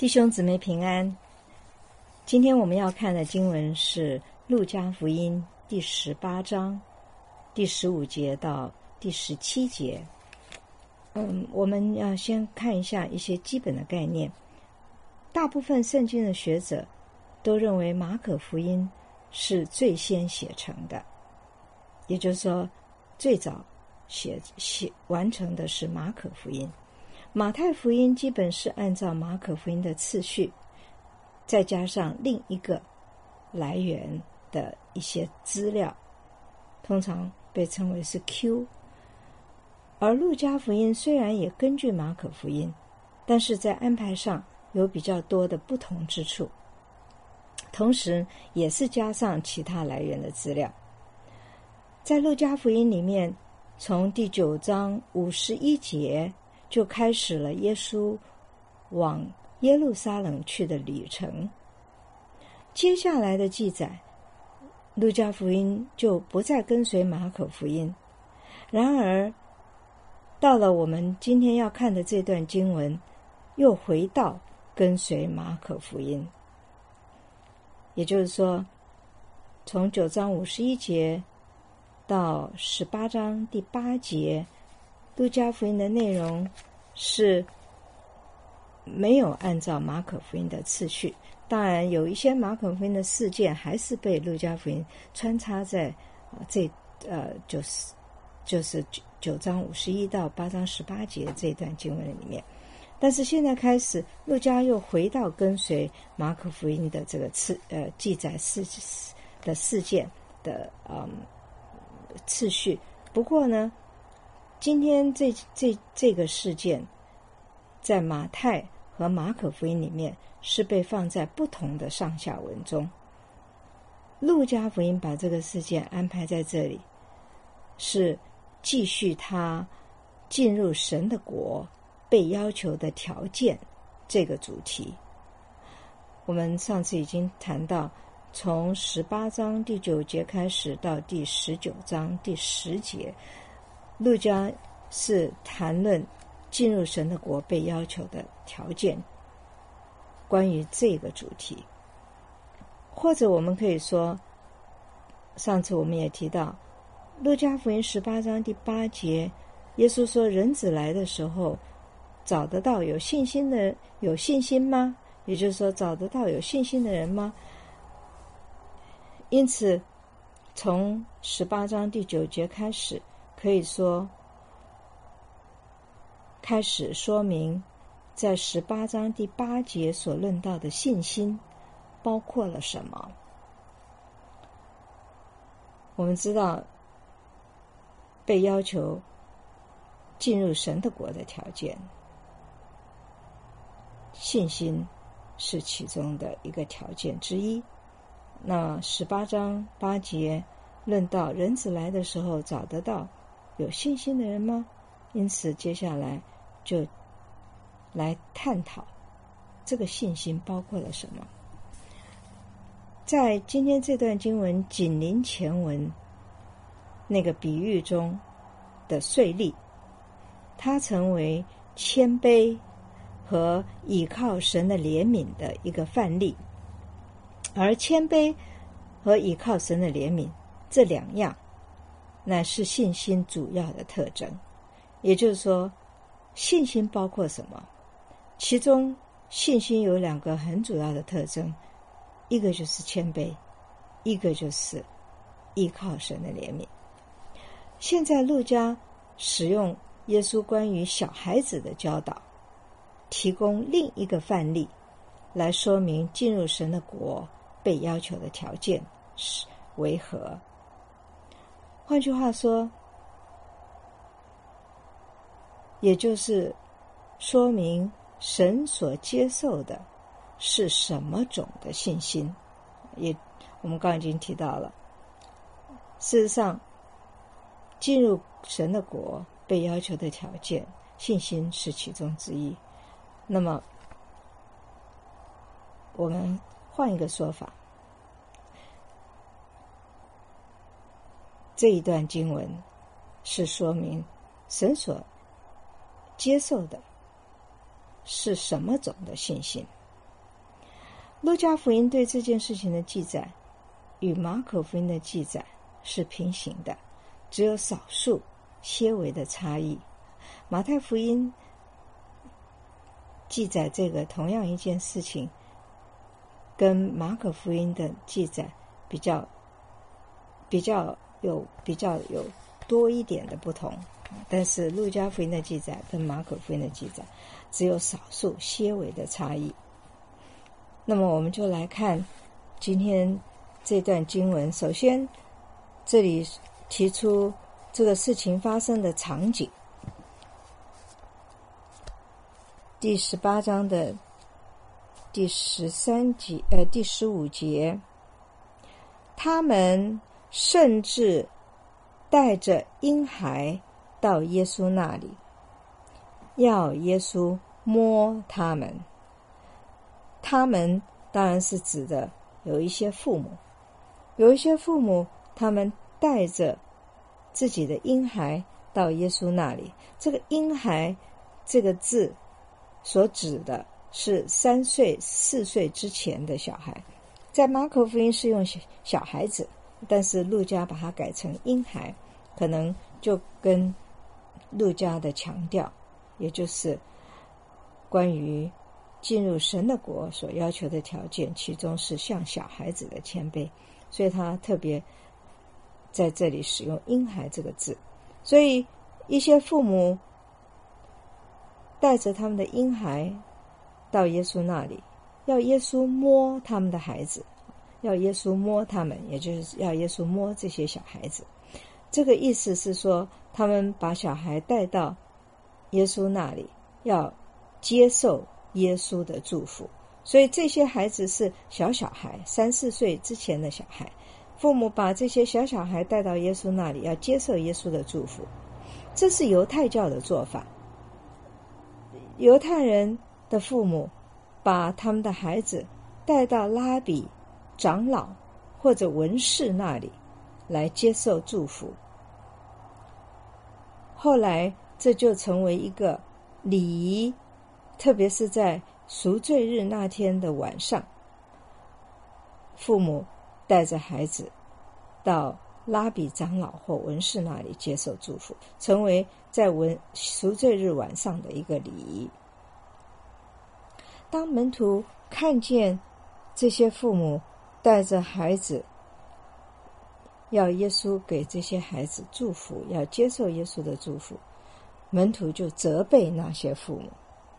弟兄姊妹平安。今天我们要看的经文是路加福音第18章第15节到第17节。我们要先看一下一些基本的概念。大部分圣经的学者都认为马可福音是最先写成的，也就是说最早完成的是马可福音。马太福音基本是按照马可福音的次序，再加上另一个来源的一些资料，通常被称为是 Q。 而路加福音虽然也根据马可福音，但是在安排上有比较多的不同之处，同时也是加上其他来源的资料。在路加福音里面，从第9章51节就开始了耶稣往耶路撒冷去的旅程。接下来的记载，路加福音就不再跟随马可福音。然而到了我们今天要看的这段经文，又回到跟随马可福音。也就是说，从9章51节到18章第8节，路加福音的内容是没有按照马可福音的次序。当然有一些马可福音的事件还是被路加福音穿插在就是9章51到8章18节这段经文里面。但是现在开始，路加又回到跟随马可福音的这个记载的事件的次序。不过呢，今天这个事件在马太和马可福音里面是被放在不同的上下文中。路加福音把这个事件安排在这里，是继续他进入神的国被要求的条件这个主题。我们上次已经谈到，从18章第9节开始到第19章第10节，路加是谈论进入神的国被要求的条件，关于这个主题。或者我们可以说，上次我们也提到，路加福音18章第8节，耶稣说人子来的时候，找得到有信心吗？也就是说，找得到有信心的人吗？因此从18章第9节开始，可以说开始说明在18章第8节所论到的信心包括了什么。我们知道被要求进入神的国的条件，信心是其中的一个条件之一。那18章8节论到人子来的时候，找得到有信心的人吗？因此接下来就来探讨这个信心包括了什么。在今天这段经文紧邻前文那个比喻中的税吏，他成为谦卑和倚靠神的怜悯的一个范例。而谦卑和倚靠神的怜悯这两样乃是信心主要的特征。也就是说，信心包括什么？其中信心有2个很主要的特征，一个就是谦卑，一个就是依靠神的怜悯。现在路加使用耶稣关于小孩子的教导，提供另一个范例来说明进入神的国被要求的条件是为何。换句话说，也就是说明神所接受的是什么种的信心。我们刚刚已经提到了，事实上进入神的国被要求的条件，信心是其中之一。那么我们换一个说法，这一段经文是说明神所接受的是什么种的信心。 路加福音对这件事情的记载与马可福音的记载是平行的，只有少数些微的差异。马太福音记载这个同样一件事情，跟马可福音的记载比较有多一点的不同，但是路加福音的记载跟马可福音的记载只有少数些微的差异。那么我们就来看今天这段经文。首先这里提出这个事情发生的场景，第18章的第15节，他们甚至带着婴孩到耶稣那里，要耶稣摸他们。他们当然是指的有一些父母他们带着自己的婴孩到耶稣那里。这个婴孩这个字所指的是3岁4岁之前的小孩，在马可福音是用小孩子，但是路加把它改成婴孩，可能就跟路加的强调，也就是关于进入神的国所要求的条件，其中是像小孩子的谦卑，所以他特别在这里使用婴孩这个字。所以一些父母带着他们的婴孩到耶稣那里，要耶稣摸他们的孩子，要耶稣摸他们，也就是要耶稣摸这些小孩子。这个意思是说，他们把小孩带到耶稣那里，要接受耶稣的祝福。所以这些孩子是小孩，3、4岁之前的小孩，父母把这些小孩带到耶稣那里，要接受耶稣的祝福。这是犹太教的做法。犹太人的父母把他们的孩子带到拉比、长老或者文士那里来接受祝福。后来这就成为一个礼仪，特别是在赎罪日那天的晚上，父母带着孩子到拉比、长老或文士那里接受祝福，成为在赎罪日晚上的一个礼仪。当门徒看见这些父母带着孩子要耶稣给这些孩子祝福，要接受耶稣的祝福，门徒就责备那些父母。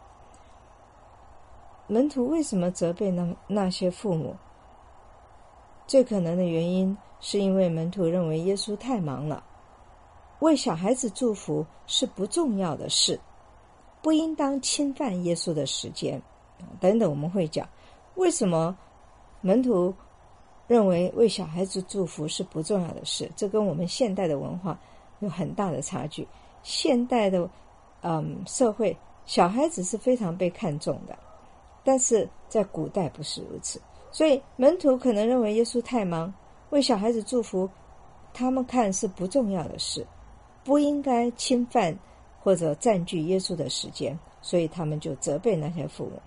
门徒为什么责备那些父母？最可能的原因是因为门徒认为耶稣太忙了，为小孩子祝福是不重要的事，不应当侵犯耶稣的时间等等。我们会讲为什么门徒认为为小孩子祝福是不重要的事，这跟我们现代的文化有很大的差距。现代的社会，小孩子是非常被看重的，但是在古代不是如此。所以门徒可能认为耶稣太忙，为小孩子祝福他们看是不重要的事，不应该侵犯或者占据耶稣的时间，所以他们就责备那些父母。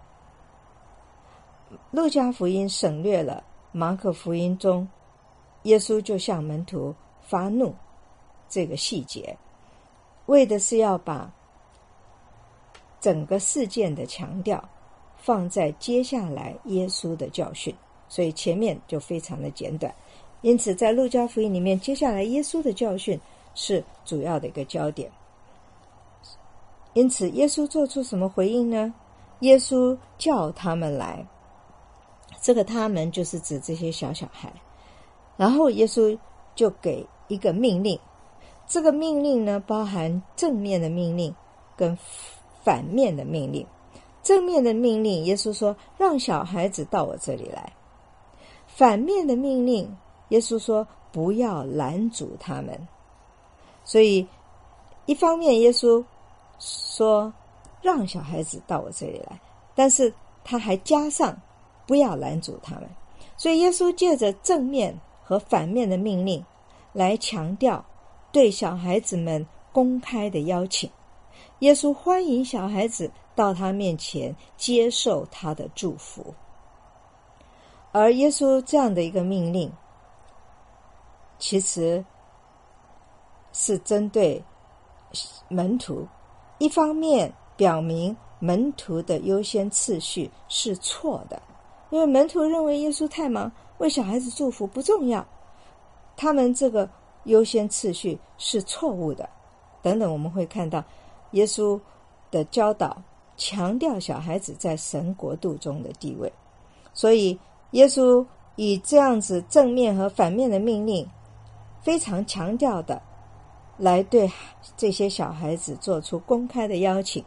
路加福音省略了马可福音中耶稣就向门徒发怒这个细节，为的是要把整个事件的强调放在接下来耶稣的教训，所以前面就非常的简短。因此在路加福音里面，接下来耶稣的教训是主要的一个焦点。因此耶稣做出什么回应呢？耶稣叫他们来，这个他们就是指这些小孩，然后耶稣就给一个命令，这个命令呢包含正面的命令跟反面的命令。正面的命令，耶稣说让小孩子到我这里来。反面的命令，耶稣说不要拦阻他们。所以一方面耶稣说让小孩子到我这里来，但是他还加上不要拦阻他们。所以耶稣借着正面和反面的命令来强调对小孩子们公开的邀请。耶稣欢迎小孩子到他面前接受他的祝福。 而耶稣这样的一个命令，其实是针对门徒，一方面表明门徒的优先次序是错的，因为门徒认为耶稣太忙，为小孩子祝福不重要，他们这个优先次序是错误的。等等，我们会看到耶稣的教导强调小孩子在神国度中的地位，所以耶稣以这样子正面和反面的命令，非常强调的来对这些小孩子做出公开的邀请，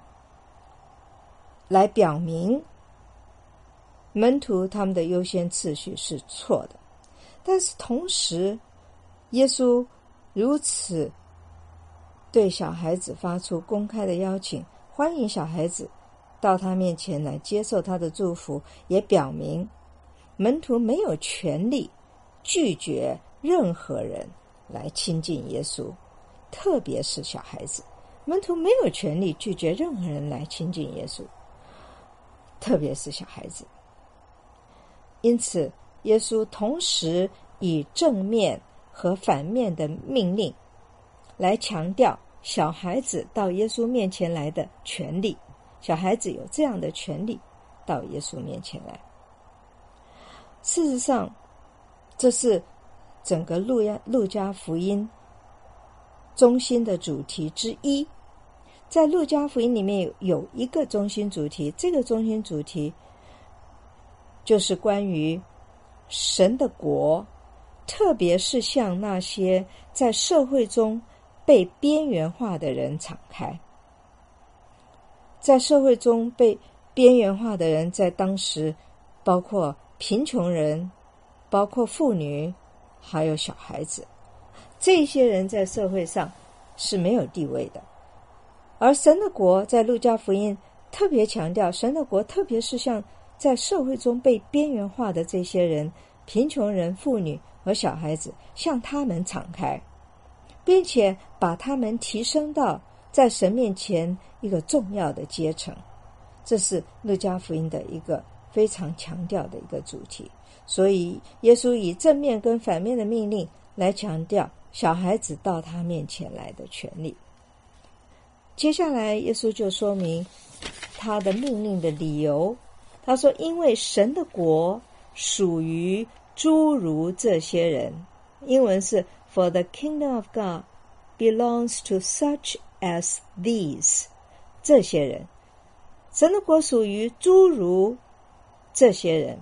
来表明门徒他们的优先次序是错的。但是同时，耶稣如此对小孩子发出公开的邀请，欢迎小孩子到他面前来接受他的祝福，也表明门徒没有权利拒绝任何人来亲近耶稣，特别是小孩子。门徒没有权利拒绝任何人来亲近耶稣，特别是小孩子。因此，耶稣同时以正面和反面的命令来强调小孩子到耶稣面前来的权利，小孩子有这样的权利到耶稣面前来。事实上，这是整个路加福音中心的主题之一。在路加福音里面有一个中心主题，这个中心主题就是关于神的国，特别是向那些在社会中被边缘化的人敞开。在社会中被边缘化的人，在当时包括贫穷人，包括妇女，还有小孩子，这些人在社会上是没有地位的。而神的国在路加福音特别强调，神的国特别是向在社会中被边缘化的这些人，贫穷人、妇女和小孩子，向他们敞开，并且把他们提升到在神面前一个重要的阶层。这是路加福音的一个非常强调的一个主题。所以耶稣以正面跟反面的命令来强调小孩子到他面前来的权利。接下来耶稣就说明他的命令的理由。他说，因为神的国属于诸如这些人，英文是 For the kingdom of God belongs to such as these， 这些人，神的国属于诸如这些人。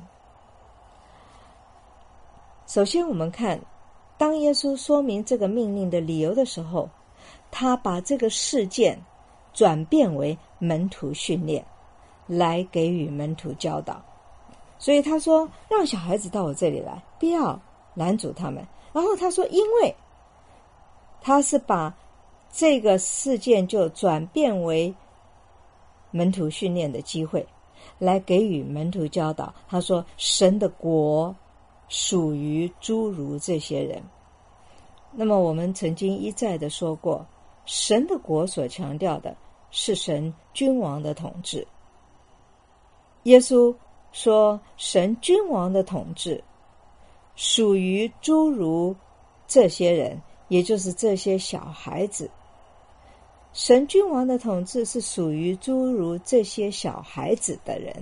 首先我们看，当耶稣说明这个命令的理由的时候，他把这个事件转变为门徒训练，来给予门徒教导。所以他说，让小孩子到我这里来，不要拦阻他们。然后他说，因为他是把这个事件就转变为门徒训练的机会，来给予门徒教导。他说，神的国属于诸如这些人。那么我们曾经一再的说过，神的国所强调的是神君王的统治。耶稣说，神君王的统治属于诸如这些人，也就是这些小孩子。神君王的统治是属于诸如这些小孩子的人。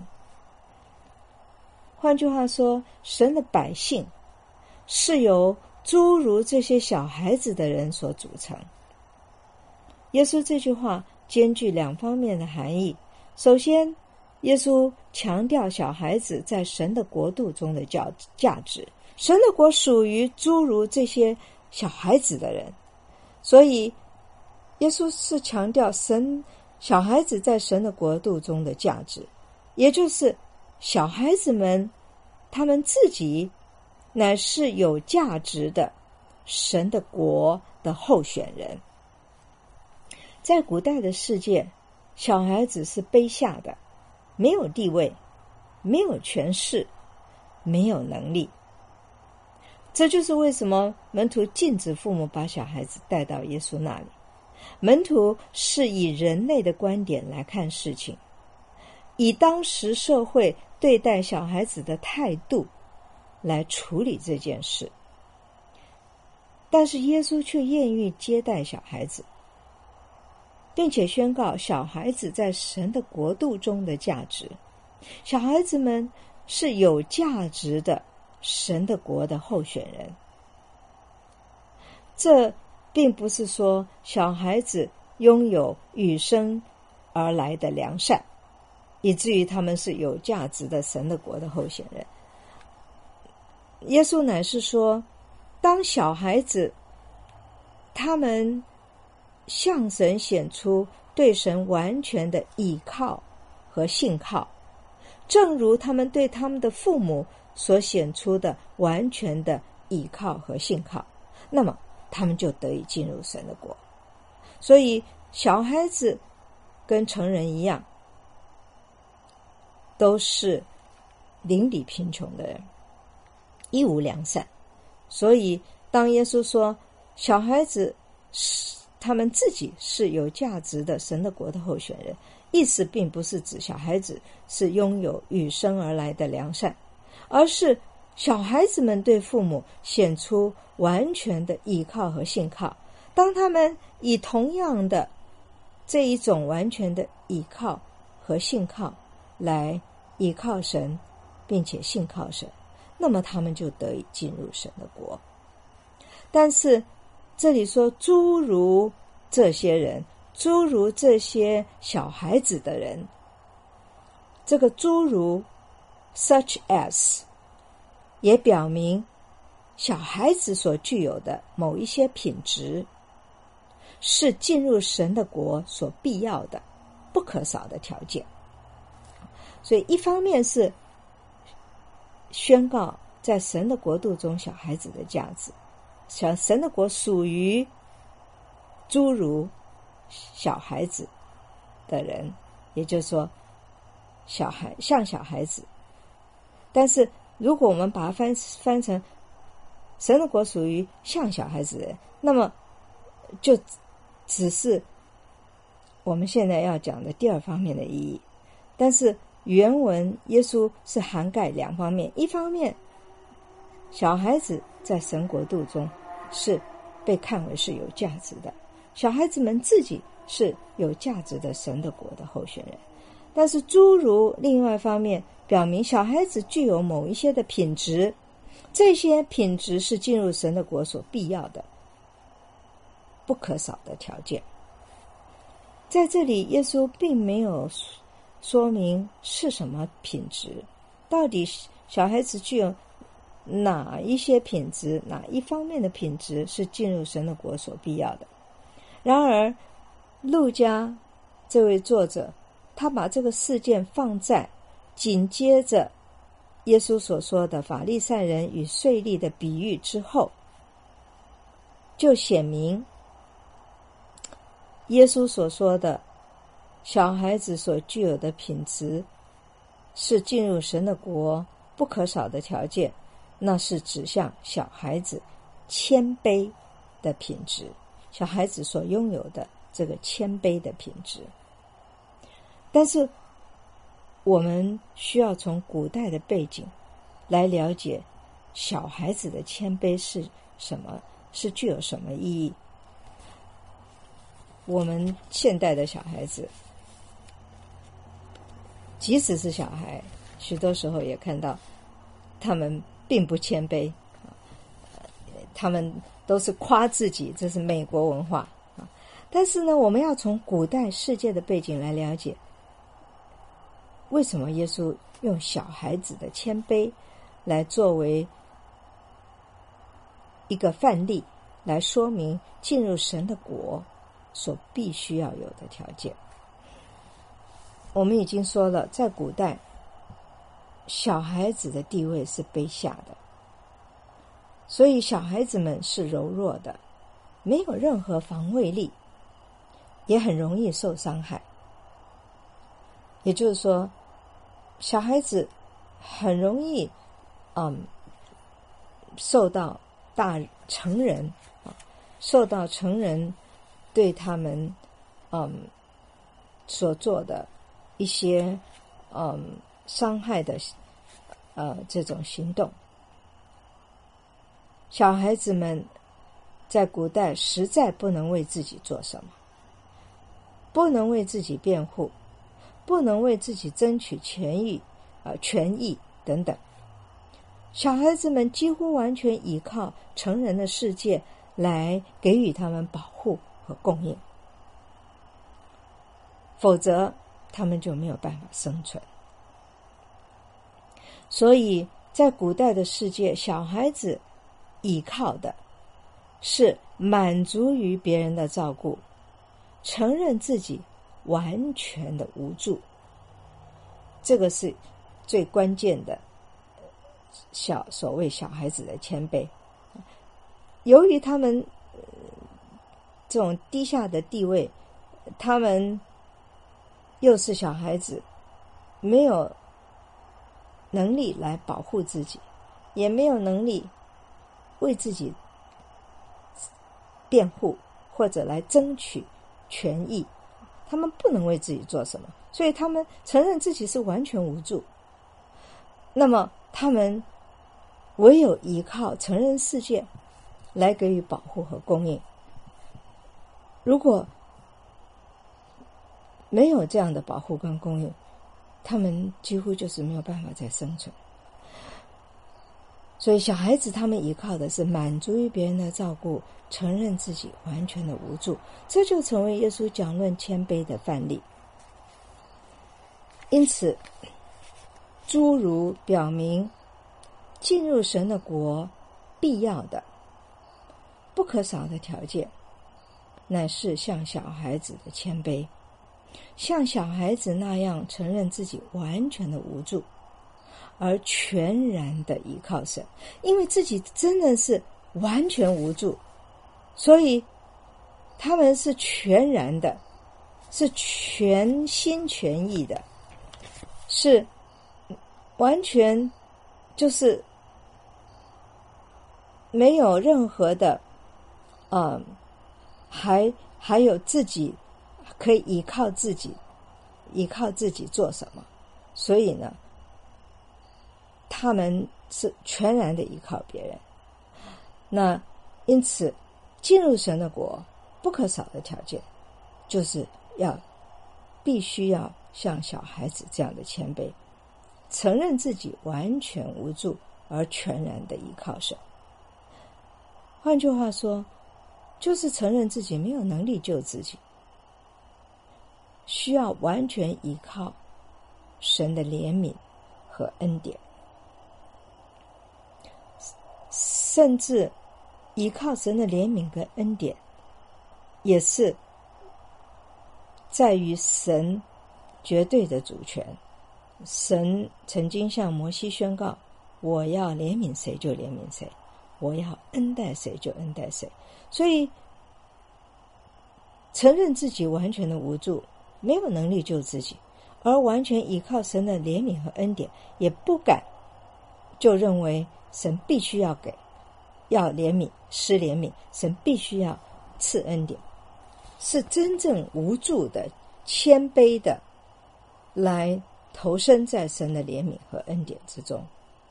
换句话说，神的百姓是由诸如这些小孩子的人所组成。耶稣这句话兼具两方面的含义。首先，耶稣强调小孩子在神的国度中的价值，神的国属于诸如这些小孩子的人，所以耶稣是强调小孩子在神的国度中的价值，也就是小孩子们他们自己乃是有价值的神的国的候选人。在古代的世界，小孩子是卑下的，没有地位，没有权势，没有能力。这就是为什么门徒禁止父母把小孩子带到耶稣那里。门徒是以人类的观点来看事情， 以当时社会对待小孩子的态度来处理这件事。但是耶稣却愿意接待小孩子，并且宣告小孩子在神的国度中的价值。小孩子们是有价值的神的国的候选人。这并不是说小孩子拥有与生而来的良善，以至于他们是有价值的神的国的候选人。耶稣乃是说，当小孩子他们向神显出对神完全的倚靠和信靠，正如他们对他们的父母所显出的完全的倚靠和信靠，那么他们就得以进入神的国。所以小孩子跟成人一样，都是邻里贫穷的人，一无良善。所以当耶稣说小孩子他们自己是有价值的神的国的候选人，意思并不是指小孩子是拥有与生而来的良善，而是小孩子们对父母显出完全的倚靠和信靠。当他们以同样的这一种完全的倚靠和信靠来倚靠神，并且信靠神，那么他们就得以进入神的国。但是这里说诸如这些人，诸如这些小孩子的人，这个诸如 such as 也表明小孩子所具有的某一些品质是进入神的国所必要的不可少的条件。所以一方面是宣告在神的国度中小孩子的价值，神的国属于诸如小孩子的人，也就是说像小孩子。但是如果我们把它翻成神的国属于像小孩子的人，那么就只是我们现在要讲的第二方面的意义。但是原文耶稣是涵盖两方面，一方面小孩子在神国度中是被看为是有价值的，小孩子们自己是有价值的神的国的候选人。但是诸如另外一方面表明小孩子具有某一些的品质，这些品质是进入神的国所必要的不可少的条件。在这里耶稣并没有说明是什么品质，到底小孩子具有哪一些品质，哪一方面的品质是进入神的国所必要的。然而路加这位作者，他把这个事件放在紧接着耶稣所说的法利赛人与税吏的比喻之后，就显明耶稣所说的小孩子所具有的品质是进入神的国不可少的条件，那是指向小孩子谦卑的品质，小孩子所拥有的这个谦卑的品质。但是我们需要从古代的背景来了解小孩子的谦卑是什么，是具有什么意义。我们现代的小孩子，即使是小孩，许多时候也看到他们并不谦卑，他们都是夸自己，这是美国文化。但是呢，我们要从古代世界的背景来了解，为什么耶稣用小孩子的谦卑来作为一个范例，来说明进入神的国所必须要有的条件。我们已经说了，在古代小孩子的地位是卑下的，所以小孩子们是柔弱的，没有任何防卫力，也很容易受伤害。也就是说，小孩子很容易受到成人对他们所做的一些伤害的这种行动。小孩子们在古代实在不能为自己做什么，不能为自己辩护，不能为自己争取权益等等。小孩子们几乎完全依靠成人的世界来给予他们保护和供应，否则他们就没有办法生存。所以在古代的世界，小孩子依靠的是满足于别人的照顾，承认自己完全的无助。这个是最关键的所谓小孩子的谦卑。由于他们这种低下的地位，他们又是小孩子，没有能力来保护自己，也没有能力为自己辩护或者来争取权益，他们不能为自己做什么，所以他们承认自己是完全无助。那么他们唯有依靠成人世界来给予保护和供应。如果没有这样的保护跟供应，他们几乎就是没有办法再生存。所以小孩子他们依靠的是满足于别人的照顾，承认自己完全的无助，这就成为耶稣讲论谦卑的范例。因此诸如表明进入神的国必要的不可少的条件，乃是像小孩子的谦卑，像小孩子那样承认自己完全的无助，而全然的依靠神。因为自己真的是完全无助，所以他们是全然的，是全心全意的，是完全就是没有任何的还有自己可以依靠自己做什么。所以呢，他们是全然的依靠别人。那因此进入神的国不可少的条件，就是必须要像小孩子这样的谦卑，承认自己完全无助，而全然的依靠神。换句话说，就是承认自己没有能力救自己，需要完全依靠神的怜悯和恩典，甚至依靠神的怜悯跟恩典，也是在于神绝对的主权。神曾经向摩西宣告，我要怜悯谁就怜悯谁，我要恩待谁就恩待谁。所以承认自己完全的无助，没有能力救自己，而完全依靠神的怜悯和恩典，也不敢就认为神必须要怜悯施怜悯，神必须要赐恩典，是真正无助的谦卑的来投身在神的怜悯和恩典之中。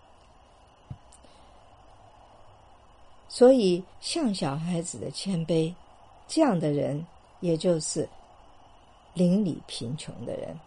所以像小孩子的谦卑，这样的人也就是邻里贫穷的人。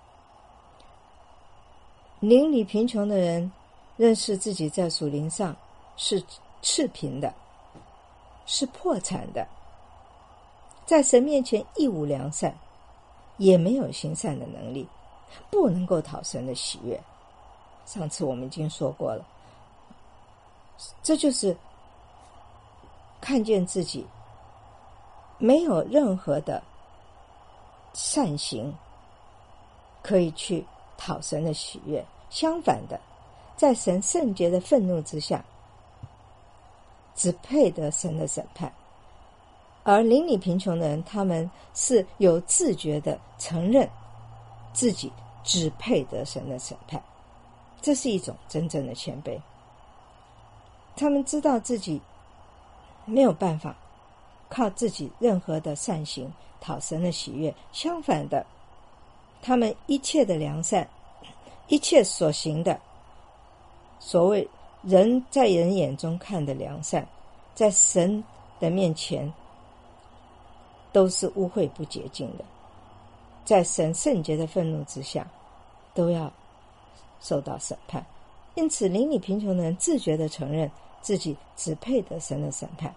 邻里贫穷的人认识自己在属灵上是赤贫的，是破产的，在神面前一无良善，也没有行善的能力，不能够讨神的喜悦。上次我们已经说过了，这就是看见自己没有任何的善行可以去讨神的喜悦，相反的，在神圣洁的愤怒之下，只配得神的审判。而邻里贫穷的人，他们是有自觉的承认自己只配得神的审判，这是一种真正的谦卑。他们知道自己没有办法靠自己任何的善行讨神的喜悦，相反的，他们一切的良善， 一切所行的，所谓人在人眼中看的良善，在神的面前都是污秽不洁净的，在神圣洁的愤怒之下都要受到审判。因此邻里贫穷的人自觉地承认自己只配得神的审判，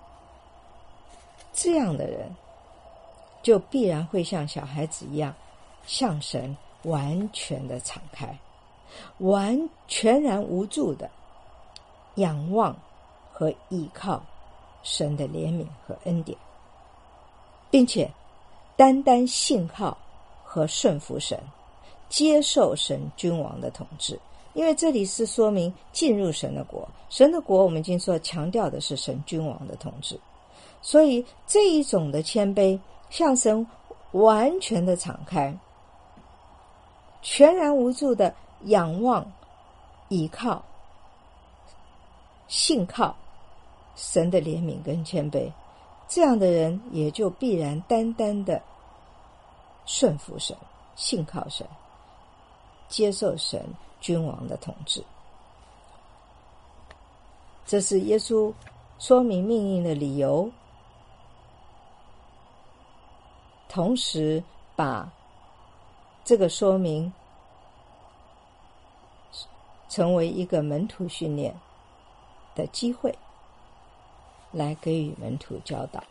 这样的人就必然会像小孩子一样向神完全的敞开，全然无助的仰望和依靠神的怜悯和恩典，并且单单信靠和顺服神，接受神君王的统治。因为这里是说明进入神的国，神的国我们已经说强调的是神君王的统治，所以这一种的谦卑，向神完全的敞开，全然无助的仰望、倚靠、信靠神的怜悯跟谦卑，这样的人也就必然单单的顺服神、信靠神，接受神君王的统治。这是耶稣说明命令的理由，同时把这个说明成为一个门徒训练的机会，来给予门徒教导。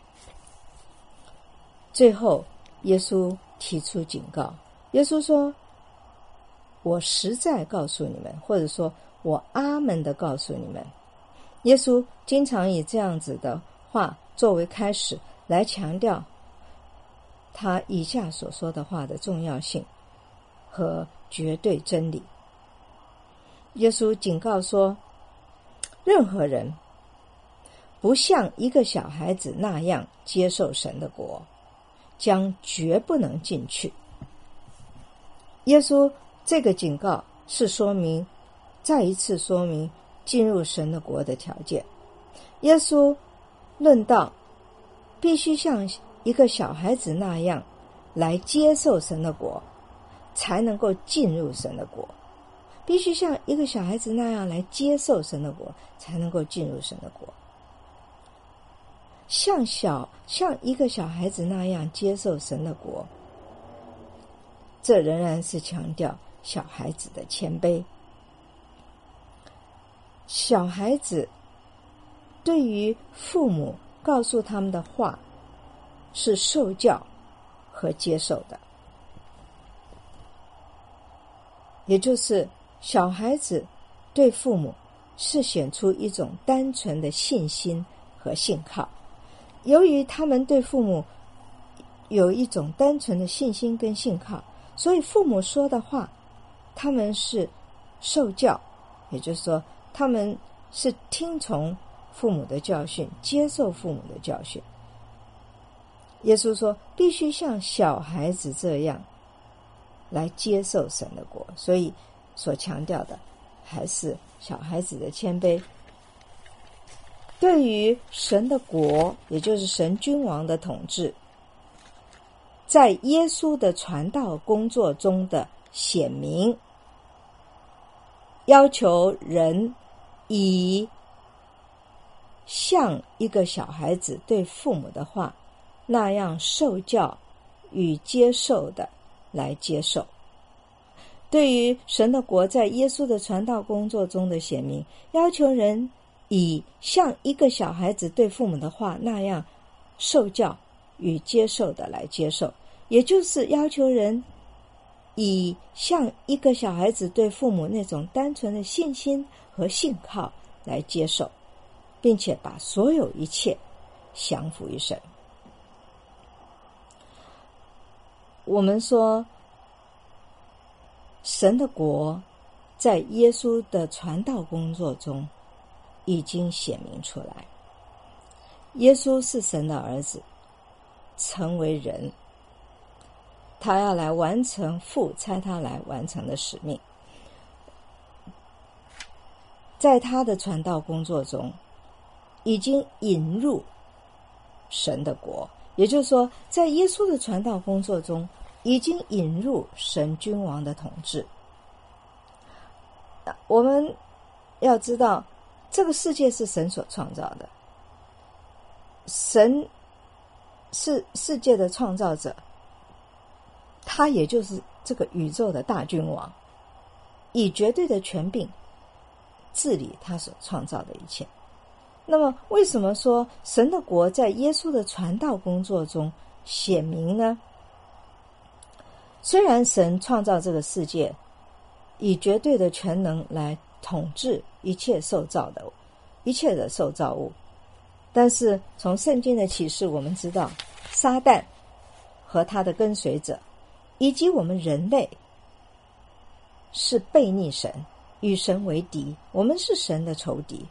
最后耶稣提出警告，耶稣说，我实在告诉你们，或者说我阿们的告诉你们。耶稣经常以这样子的话作为开始，来强调他以下所说的话的重要性和绝对真理。耶稣警告说，任何人不像一个小孩子那样接受神的国，将绝不能进去。耶稣这个警告是再一次说明进入神的国的条件。耶稣论到必须像一个小孩子那样来接受神的国，才能够进入神的国。必须像一个小孩子那样来接受神的国，才能够进入神的国。像一个小孩子那样接受神的国，这仍然是强调小孩子的谦卑。小孩子对于父母告诉他们的话是受教和接受的，也就是小孩子对父母是显出一种单纯的信心和信靠。由于他们对父母有一种单纯的信心跟信靠，所以父母说的话他们是受教，也就是说他们是听从父母的教训，接受父母的教训。耶稣说必须像小孩子这样来接受神的国，所以所强调的还是小孩子的谦卑。对于神的国，也就是神君王的统治，在耶稣的传道工作中的显明，要求人以像一个小孩子对父母的话那样受教与接受的来接受。对于神的国在耶稣的传道工作中的显明，要求人以像一个小孩子对父母的话那样受教与接受的来接受，也就是要求人以像一个小孩子对父母那种单纯的信心和信靠来接受，并且把所有一切降服于神。我们说神的国在耶稣的传道工作中已经显明出来。耶稣是神的儿子，成为人，他要来完成父差他来完成的使命。在他的传道工作中已经引入神的国，也就是说在耶稣的传道工作中已经引入神君王的统治。 我们要知道，这个世界是神所创造的，神是世界的创造者，他也就是这个宇宙的大君王，以绝对的权柄治理他所创造的一切。那么为什么说神的国在耶稣的传道工作中显明呢？虽然神创造这个世界，以绝对的权能来统治一切的受造物，但是从圣经的启示我们知道，撒旦和他的跟随者以及我们人类是悖逆神，与神为敌，我们是神的仇敌，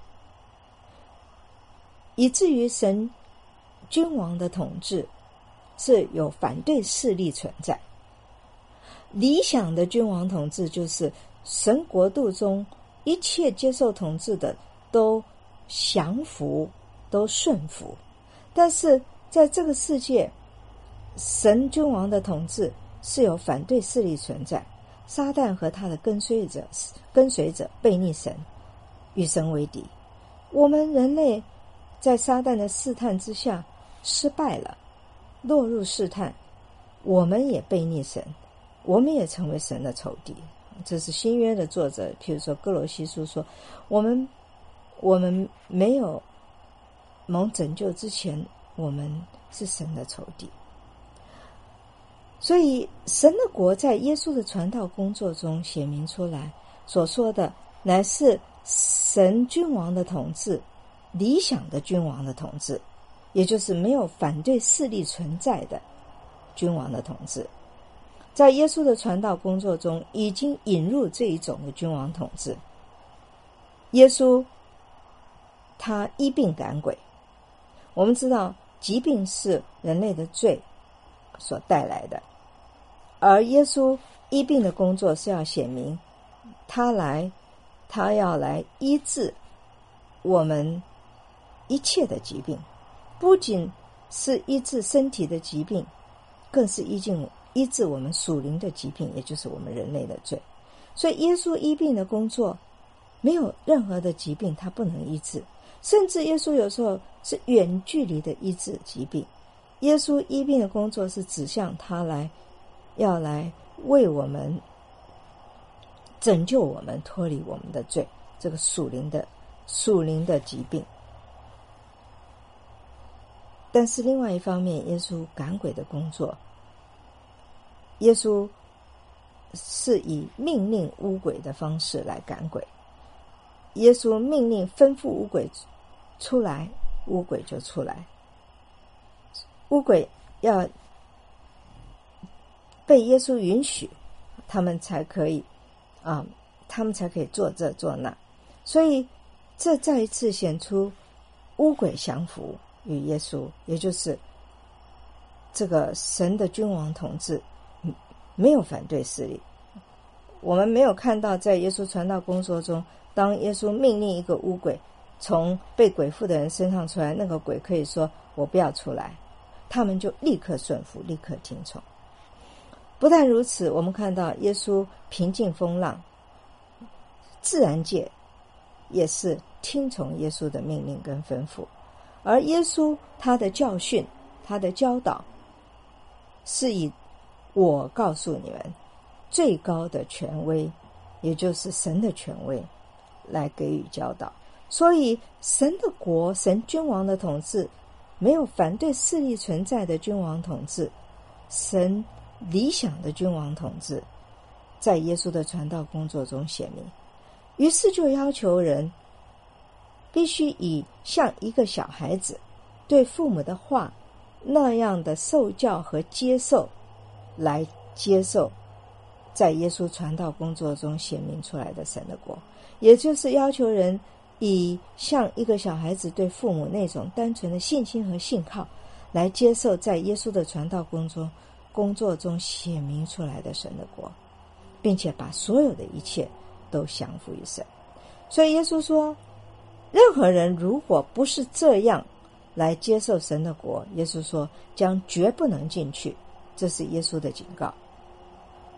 以至于神君王的统治是有反对势力存在。理想的君王统治就是神国度中一切接受统治的都降服，都顺服。但是在这个世界，神君王的统治是有反对势力存在，撒旦和他的跟随者悖逆神，与神为敌。我们人类在撒旦的试探之下失败了，落入试探，我们也悖逆神，我们也成为神的仇敌。这是新约的作者，譬如说哥罗西书说，我们没有蒙拯救之前，我们是神的仇敌。所以神的国在耶稣的传道工作中显明出来，所说的乃是神君王的统治，理想的君王的统治，也就是没有反对势力存在的君王的统治。在耶稣的传道工作中已经引入这一种的君王统治。耶稣他医病赶鬼，我们知道疾病是人类的罪所带来的，而耶稣医病的工作是要显明他要来医治我们一切的疾病，不仅是医治身体的疾病，更是医治我们属灵的疾病，也就是我们人类的罪。所以耶稣医病的工作没有任何的疾病他不能医治，甚至耶稣有时候是远距离的医治疾病。耶稣医病的工作是指向他要来为我们拯救我们，脱离我们的罪，这个属灵的疾病。但是另外一方面，耶稣赶鬼的工作，耶稣是以命令污鬼的方式来赶鬼。耶稣命令吩咐污鬼出来，污鬼就出来。污鬼要被耶稣允许，他们才可以做这做那。所以这再一次显出污鬼降服与耶稣，也就是这个神的君王统治没有反对势力。我们没有看到在耶稣传道工作中，当耶稣命令一个污鬼从被鬼附的人身上出来，那个鬼可以说我不要出来，他们就立刻顺服，立刻听从。不但如此，我们看到耶稣平静风浪，自然界也是听从耶稣的命令跟吩咐。而耶稣他的教训，他的教导，是以我告诉你们最高的权威，也就是神的权威来给予教导。所以神的国，神君王的统治，没有反对势力存在的君王统治，神理想的君王统治在耶稣的传道工作中显明。于是就要求人必须以像一个小孩子对父母的话那样的受教和接受，来接受在耶稣传道工作中显明出来的神的国。也就是要求人以像一个小孩子对父母那种单纯的信心和信靠，来接受在耶稣的传道工作中显明出来的神的国，并且把所有的一切都降服于神。所以耶稣说，任何人如果不是这样来接受神的国，耶稣说将绝不能进去，这是耶稣的警告。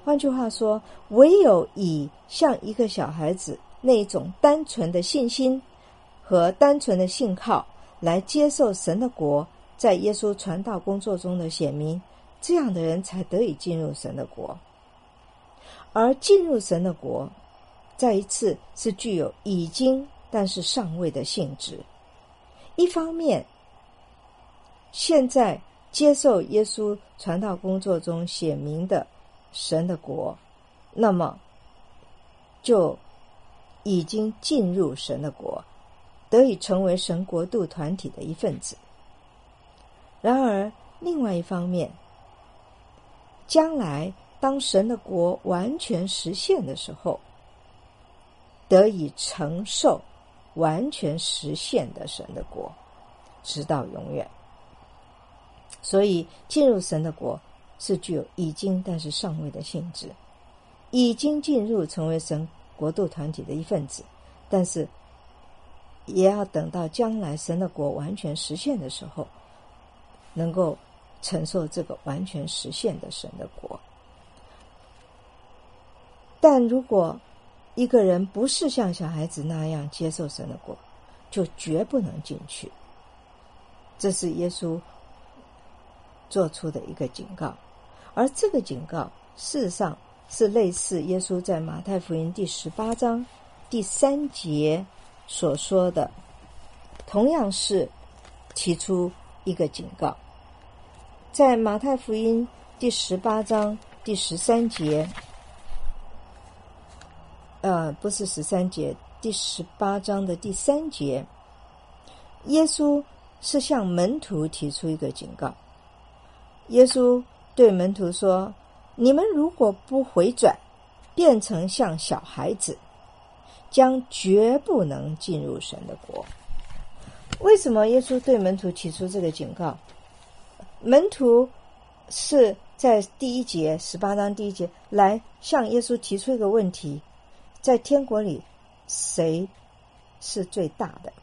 换句话说，唯有以像一个小孩子那种单纯的信心和单纯的信靠来接受神的国在耶稣传道工作中的显明，这样的人才得以进入神的国。而进入神的国，再一次是具有已经但是尚未的性质。一方面，现在接受耶稣传道工作中显明的神的国，那么就已经进入神的国，得以成为神国度团体的一份子。然而另外一方面，将来当神的国完全实现的时候，得以承受完全实现的神的国，直到永远。所以进入神的国是具有已经但是尚未的性质，已经进入成为神国度团体的一份子，但是也要等到将来神的国完全实现的时候，能够承受这个完全实现的神的国。但如果一个人不是像小孩子那样接受神的国，就绝不能进去。这是耶稣做出的一个警告，而这个警告事实上是类似耶稣在马太福音第18章第3节所说的，同样是提出一个警告。在马太福音第18章第13节，不是13节，第18章的第3节，耶稣是向门徒提出一个警告。耶稣对门徒说，你们如果不回转，变成像小孩子，将绝不能进入神的国。为什么耶稣对门徒提出这个警告？门徒是在第1节18章第1节来向耶稣提出一个问题，在天国里谁是最大的？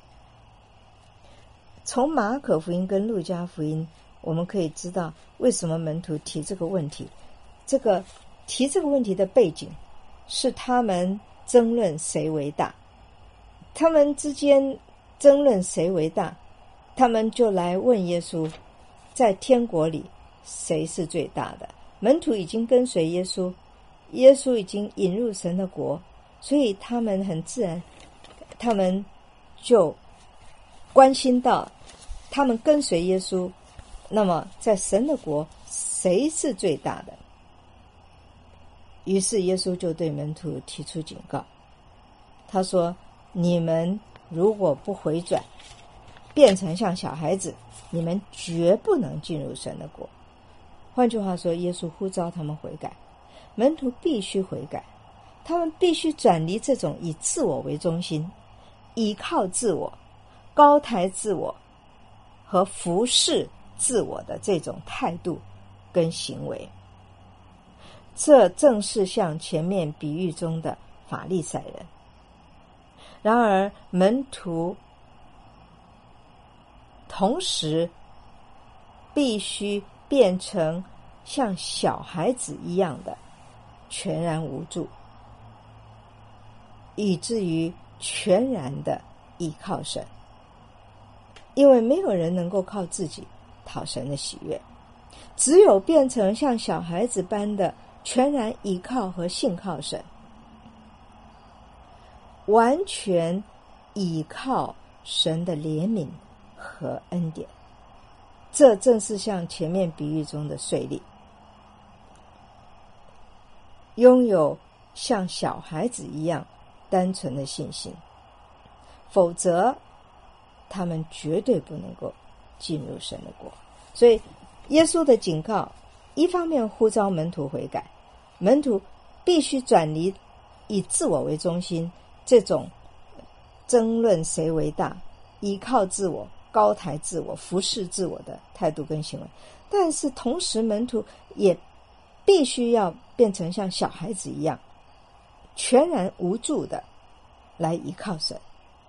从马可福音跟路加福音我们可以知道为什么门徒提这个问题。提这个问题的背景是他们争论谁为大，他们之间争论谁为大，他们就来问耶稣，在天国里谁是最大的？门徒已经跟随耶稣，耶稣已经引入神的国，所以他们很自然，他们就关心到他们跟随耶稣，那么在神的国谁是最大的？于是耶稣就对门徒提出警告，他说，你们如果不回转，变成像小孩子，你们绝不能进入神的国。换句话说，耶稣呼召他们悔改，门徒必须悔改，他们必须转离这种以自我为中心，依靠自我、高抬自我和服侍自我的这种态度跟行为。这正是像前面比喻中的法利赛人。然而门徒同时必须变成像小孩子一样的全然无助，以至于全然的依靠神。因为没有人能够靠自己讨神的喜悦，只有变成像小孩子般的全然依靠和信靠神，完全依靠神的怜悯和恩典。这正是像前面比喻中的税吏，拥有像小孩子一样单纯的信心，否则他们绝对不能够进入神的国。所以耶稣的警告一方面呼召门徒悔改，门徒必须转离以自我为中心，这种争论谁为大、依靠自我、高抬自我、服侍自我的态度跟行为。但是同时门徒也必须要变成像小孩子一样全然无助的来依靠神，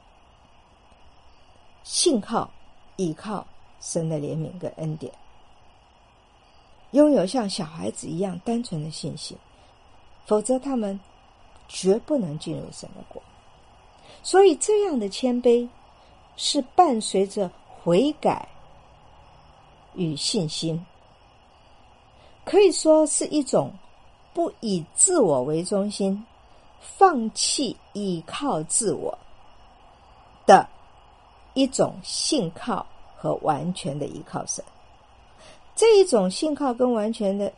信靠依靠神的怜悯跟恩典，拥有像小孩子一样单纯的信心， 否则他们绝不能进入神的国。所以这样的谦卑是伴随着悔改与信心，可以说是一种不以自我为中心，放弃依靠自我的一种信靠和完全的依靠神。这一种信靠跟完全的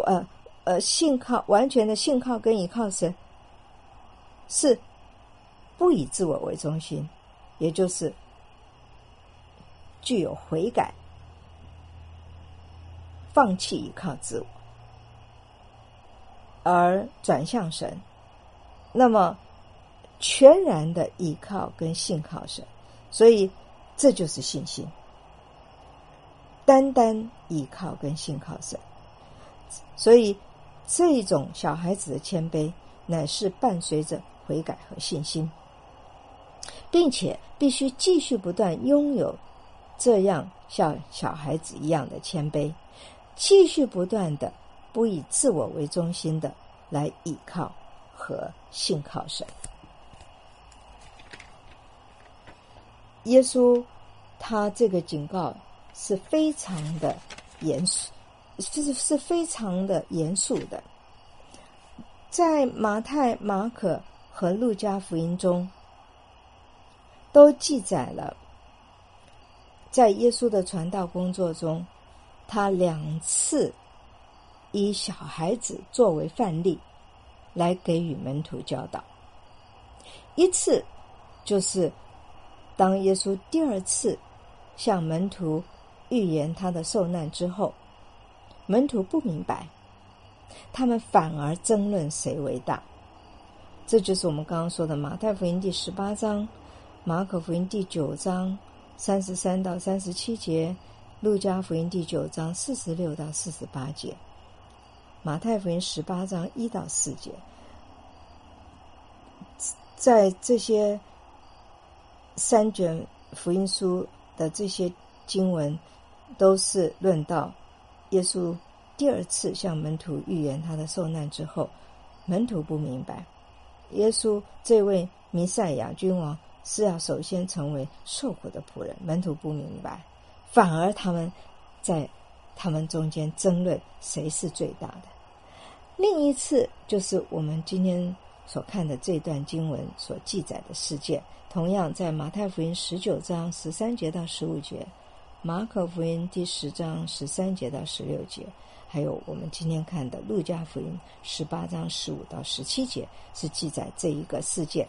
完全的信靠跟依靠神，是不以自我为中心，也就是具有悔改，放弃依靠自我，而转向神，那么全然的依靠跟信靠神。所以这就是信心，单单依靠跟信靠神。所以这一种小孩子的谦卑乃是伴随着悔改和信心，并且必须继续不断拥有这样像小孩子一样的谦卑，继续不断的不以自我为中心的来依靠和信靠神。耶稣他这个警告是非常的严肃，是非常的严肃的。在马太、马可和路加福音中都记载了，在耶稣的传道工作中，他2次以小孩子作为范例来给予门徒教导。一次就是当耶稣第2次向门徒预言他的受难之后，门徒不明白，他们反而争论谁为大。这就是我们刚刚说的马太福音第18章、马可福音第9章33到37节、路加福音第9章46到48节、马太福音18章1到4节。在这些3卷福音书的这些经文，都是论到耶稣第2次向门徒预言他的受难之后，门徒不明白，耶稣这位弥赛亚君王是要首先成为受苦的仆人，门徒不明白，反而他们在他们中间争论谁是最大的。另一次就是我们今天所看的这段经文所记载的事件，同样在马太福音19章13节到15节，马可福音第10章13节到16节，还有我们今天看的路加福音18章15到17节，是记载这一个事件。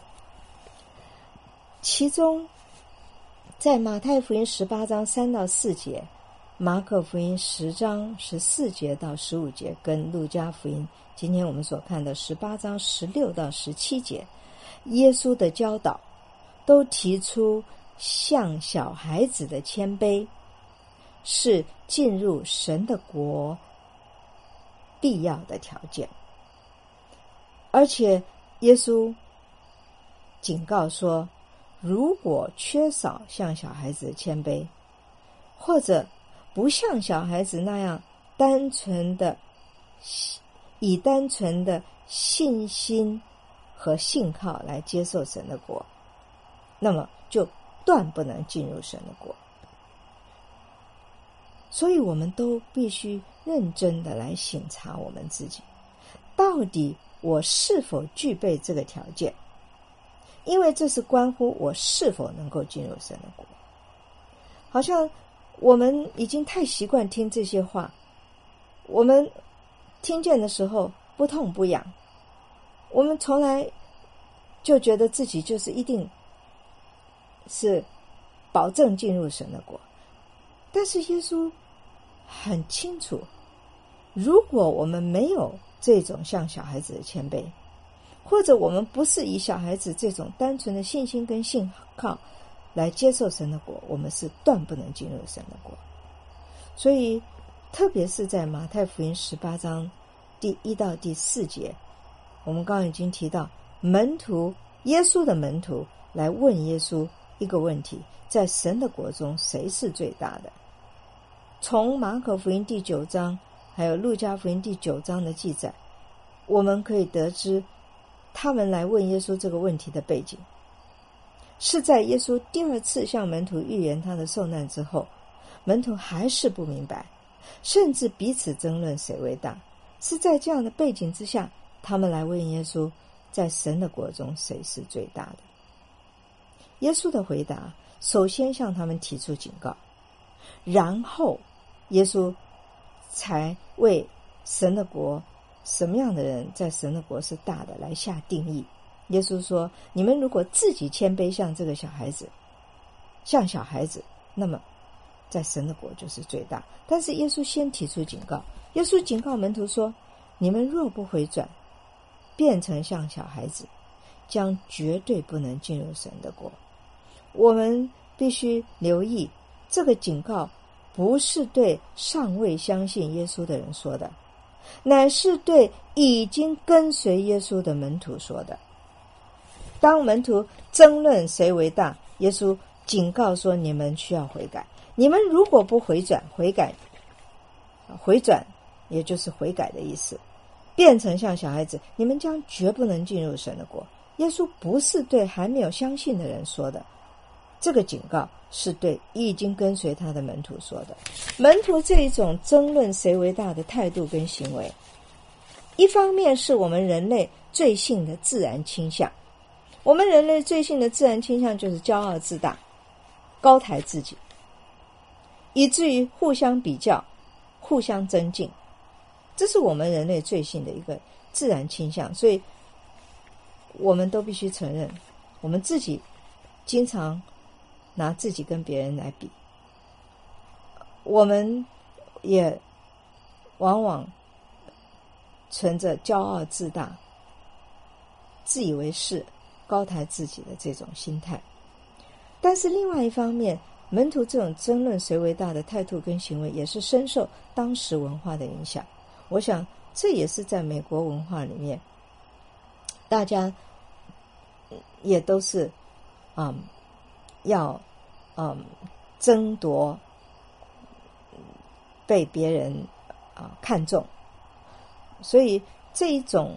其中在马太福音18章3到4节，马可福音10章14节到15节，跟路加福音今天我们所看的18章16到17节，耶稣的教导都提出像小孩子的谦卑是进入神的国必要的条件。而且耶稣警告说，如果缺少像小孩子的谦卑，或者不像小孩子那样以单纯的信心和信靠来接受神的国，那么就断不能进入神的国。所以我们都必须认真的来省察我们自己，到底我是否具备这个条件，因为这是关乎我是否能够进入神的国。好像我们已经太习惯听这些话，我们听见的时候不痛不痒，我们从来就觉得自己就是一定是保证进入神的国。但是耶稣很清楚，如果我们没有这种像小孩子的谦卑，或者我们不是以小孩子这种单纯的信心跟信靠来接受神的国，我们是断不能进入神的国。所以特别是在马太福音18章第1到第4节，我们刚刚已经提到耶稣的门徒来问耶稣一个问题，在神的国中谁是最大的。从马可福音第9章还有路加福音第9章的记载， 我们可以得知他们来问耶稣这个问题的背景，是在耶稣第二次向门徒预言他的受难之后，门徒还是不明白，甚至彼此争论谁为大。是在这样的背景之下，他们来问耶稣，在神的国中谁是最大的。耶稣的回答首先向他们提出警告，然后耶稣才为神的国什么样的人在神的国是大的来下定义。耶稣说，你们如果自己谦卑像这个小孩子，那么在神的国就是最大。但是耶稣先提出警告，耶稣警告门徒说，你们若不回转，变成像小孩子，将绝对不能进入神的国。我们必须留意，这个警告不是对尚未相信耶稣的人说的，乃是对已经跟随耶稣的门徒说的。当门徒争论谁为大，耶稣警告说，你们需要悔改。你们如果不回转，回转也就是悔改的意思，变成像小孩子，你们将绝不能进入神的国。耶稣不是对还没有相信的人说的，这个警告是对已经跟随他的门徒说的。门徒这一种争论谁为大的态度跟行为，一方面是我们人类罪性的自然倾向。我们人类罪性的自然倾向就是骄傲自大，高抬自己，以至于互相比较，互相增进，这是我们人类罪性的一个自然倾向。所以我们都必须承认，我们自己经常拿自己跟别人来比，我们也往往存着骄傲自大、自以为是、高抬自己的这种心态。但是另外一方面，门徒这种争论谁为大的态度跟行为，也是深受当时文化的影响。我想这也是在美国文化里面，大家也都是要争夺被别人看重，所以这一种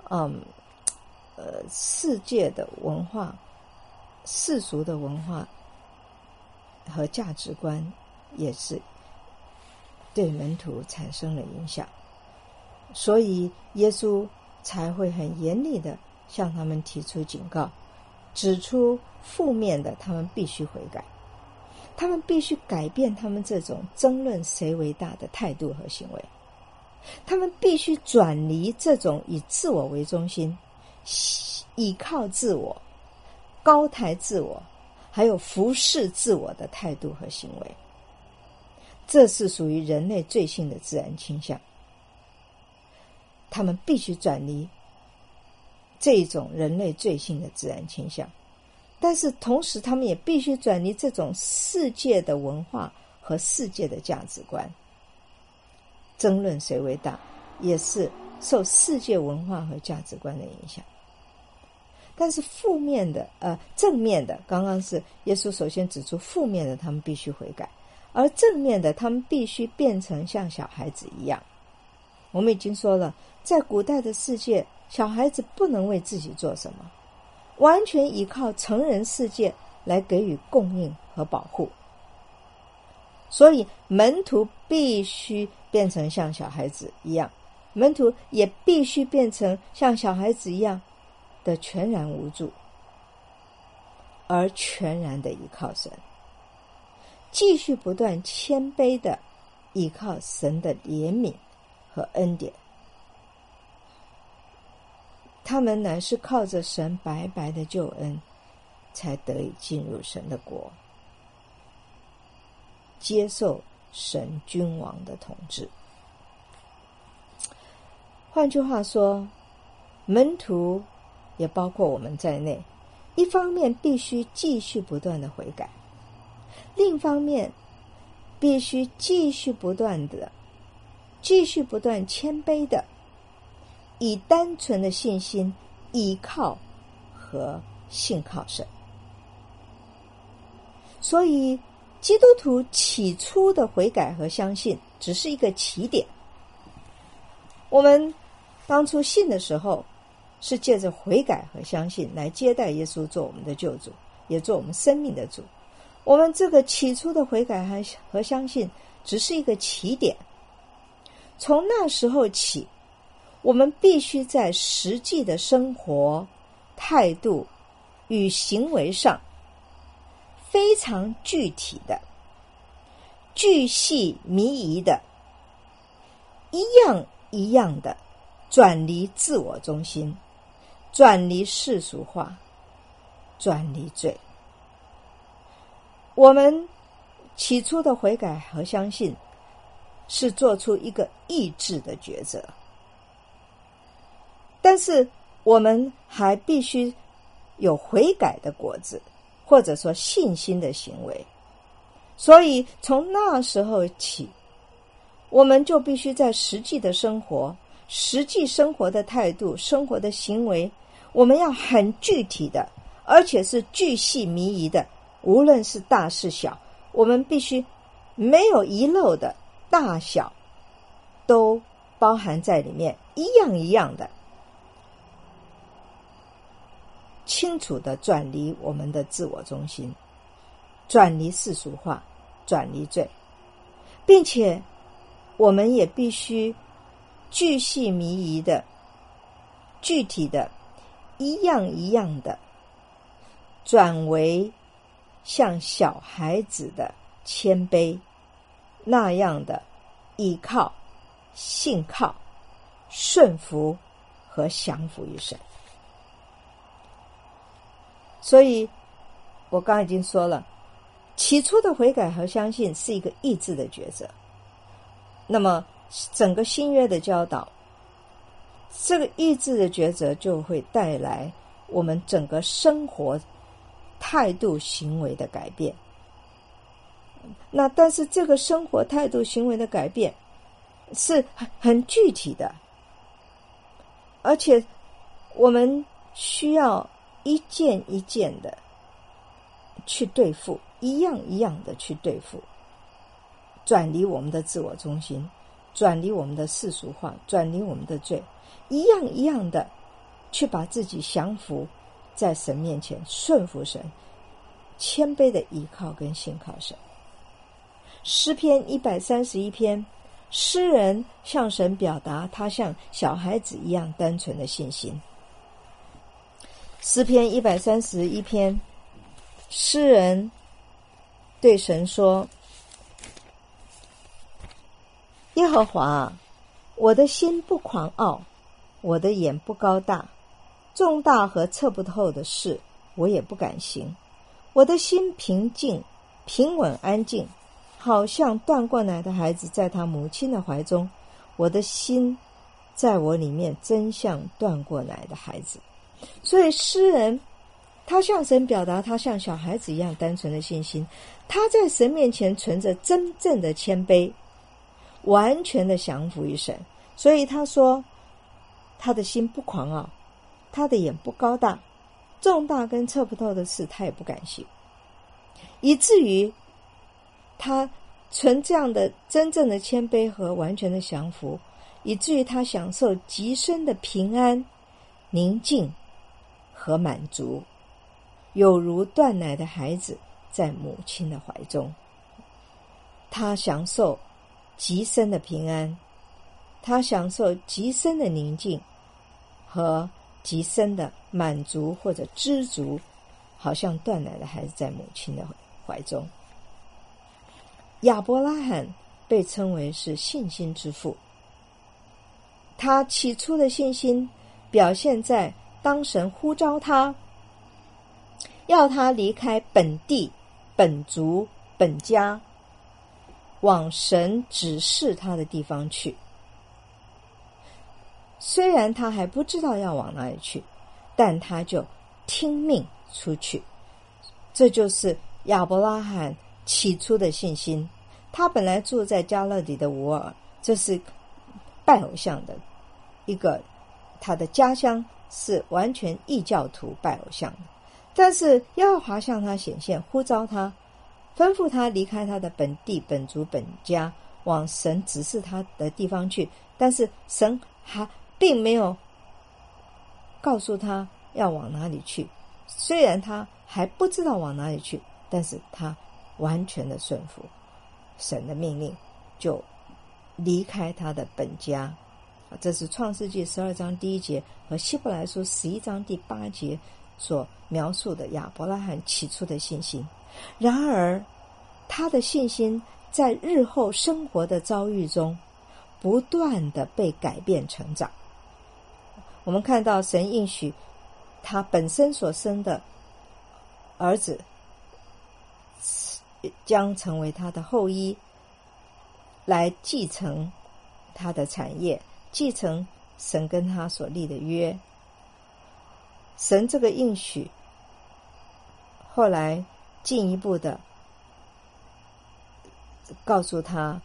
世界的文化、世俗的文化和价值观，也是对门徒产生了影响。所以耶稣才会很严厉的向他们提出警告，指出负面的他们必须悔改，他们必须改变他们这种争论谁为大的态度和行为，他们必须转离这种以自我为中心、依靠自我、高抬自我还有服侍自我的态度和行为。这是属于人类罪性的自然倾向，他们必须转离这种人类罪性的自然倾向，但是同时他们也必须转离这种世界的文化和世界的价值观。争论谁为大也是受世界文化和价值观的影响。但是负面的正面的，刚刚是耶稣首先指出负面的他们必须悔改，而正面的他们必须变成像小孩子一样。我们已经说了，在古代的世界，小孩子不能为自己做什么，完全依靠成人世界来给予供应和保护。所以门徒必须变成像小孩子一样，门徒也必须变成像小孩子一样的全然无助，而全然的依靠神，继续不断谦卑的依靠神的怜悯和恩典。他们乃是靠着神白白的救恩，才得以进入神的国，接受神君王的统治。换句话说，门徒也包括我们在内，一方面必须继续不断的悔改，另一方面必须继续不断谦卑的以单纯的信心依靠和信靠神。所以基督徒起初的悔改和相信只是一个起点，我们当初信的时候，是借着悔改和相信来接待耶稣做我们的救主，也做我们生命的主。我们这个起初的悔改和相信只是一个起点，从那时候起，我们必须在实际的生活态度与行为上非常具体的、巨细靡遗的、一样一样的转离自我中心，转离世俗化，转离罪。我们起初的悔改和相信是做出一个意志的抉择，但是我们还必须有悔改的果子，或者说信心的行为。所以从那时候起，我们就必须在实际的生活、实际生活的态度、生活的行为，我们要很具体的，而且是巨细靡遗的，无论是大是小，我们必须没有遗漏的，大小都包含在里面，一样一样的清楚的转离我们的自我中心，转离世俗化，转离罪，并且我们也必须巨细靡遗的、具体的、一样一样的转为像小孩子的谦卑，那样的倚靠、信靠、顺服和降服于神。所以我刚才已经说了，起初的悔改和相信是一个意志的抉择。那么整个新约的教导，这个意志的抉择就会带来我们整个生活态度行为的改变。那但是这个生活态度行为的改变是很具体的，而且我们需要一件一件的去对付，一样一样的去对付，转离我们的自我中心，转离我们的世俗化，转离我们的罪，一样一样的去把自己降服在神面前，顺服神，谦卑的依靠跟信靠神。诗篇131篇，诗人向神表达他像小孩子一样单纯的信心。诗篇131篇，诗人对神说：耶和华，我的心不狂傲，我的眼不高大，重大和测不透的事我也不敢行。我的心平静、平稳、安静，好像断过奶的孩子在他母亲的怀中。我的心在我里面真像断过奶的孩子。所以诗人他向神表达他像小孩子一样单纯的信心，他在神面前存着真正的谦卑，完全的降服于神。所以他说他的心不狂傲，他的眼不高大，重大跟测不透的事他也不敢行，以至于他存这样的真正的谦卑和完全的降服，以至于他享受极深的平安、宁静和满足，有如断奶的孩子在母亲的怀中。他享受极深的平安，他享受极深的宁静和极深的满足或者知足，好像断奶的孩子在母亲的怀中。亚伯拉罕被称为是信心之父，他起初的信心表现在当神呼召他，要他离开本地、本族、本家，往神指示他的地方去。虽然他还不知道要往哪里去，但他就听命出去。这就是亚伯拉罕起初的信心。他本来住在加勒底的乌尔，这是拜偶像的一个，他的家乡是完全异教徒拜偶像的。但是耶和华向他显现，呼召他，吩咐他离开他的本地、本族、本家，往神指示他的地方去。但是神并没有告诉他要往哪里去，虽然他还不知道往哪里去，但是他完全的顺服神的命令，就离开他的本家。这是创世纪12章第1节和希伯来书11章第8节所描述的亚伯拉罕起初的信心。然而他的信心在日后生活的遭遇中不断的被改变成长。我们看到神应许他本身所生的儿子将成为他的后裔，来继承他的产业，继承神跟他所立的约。神这个应许后来进一步的告诉他，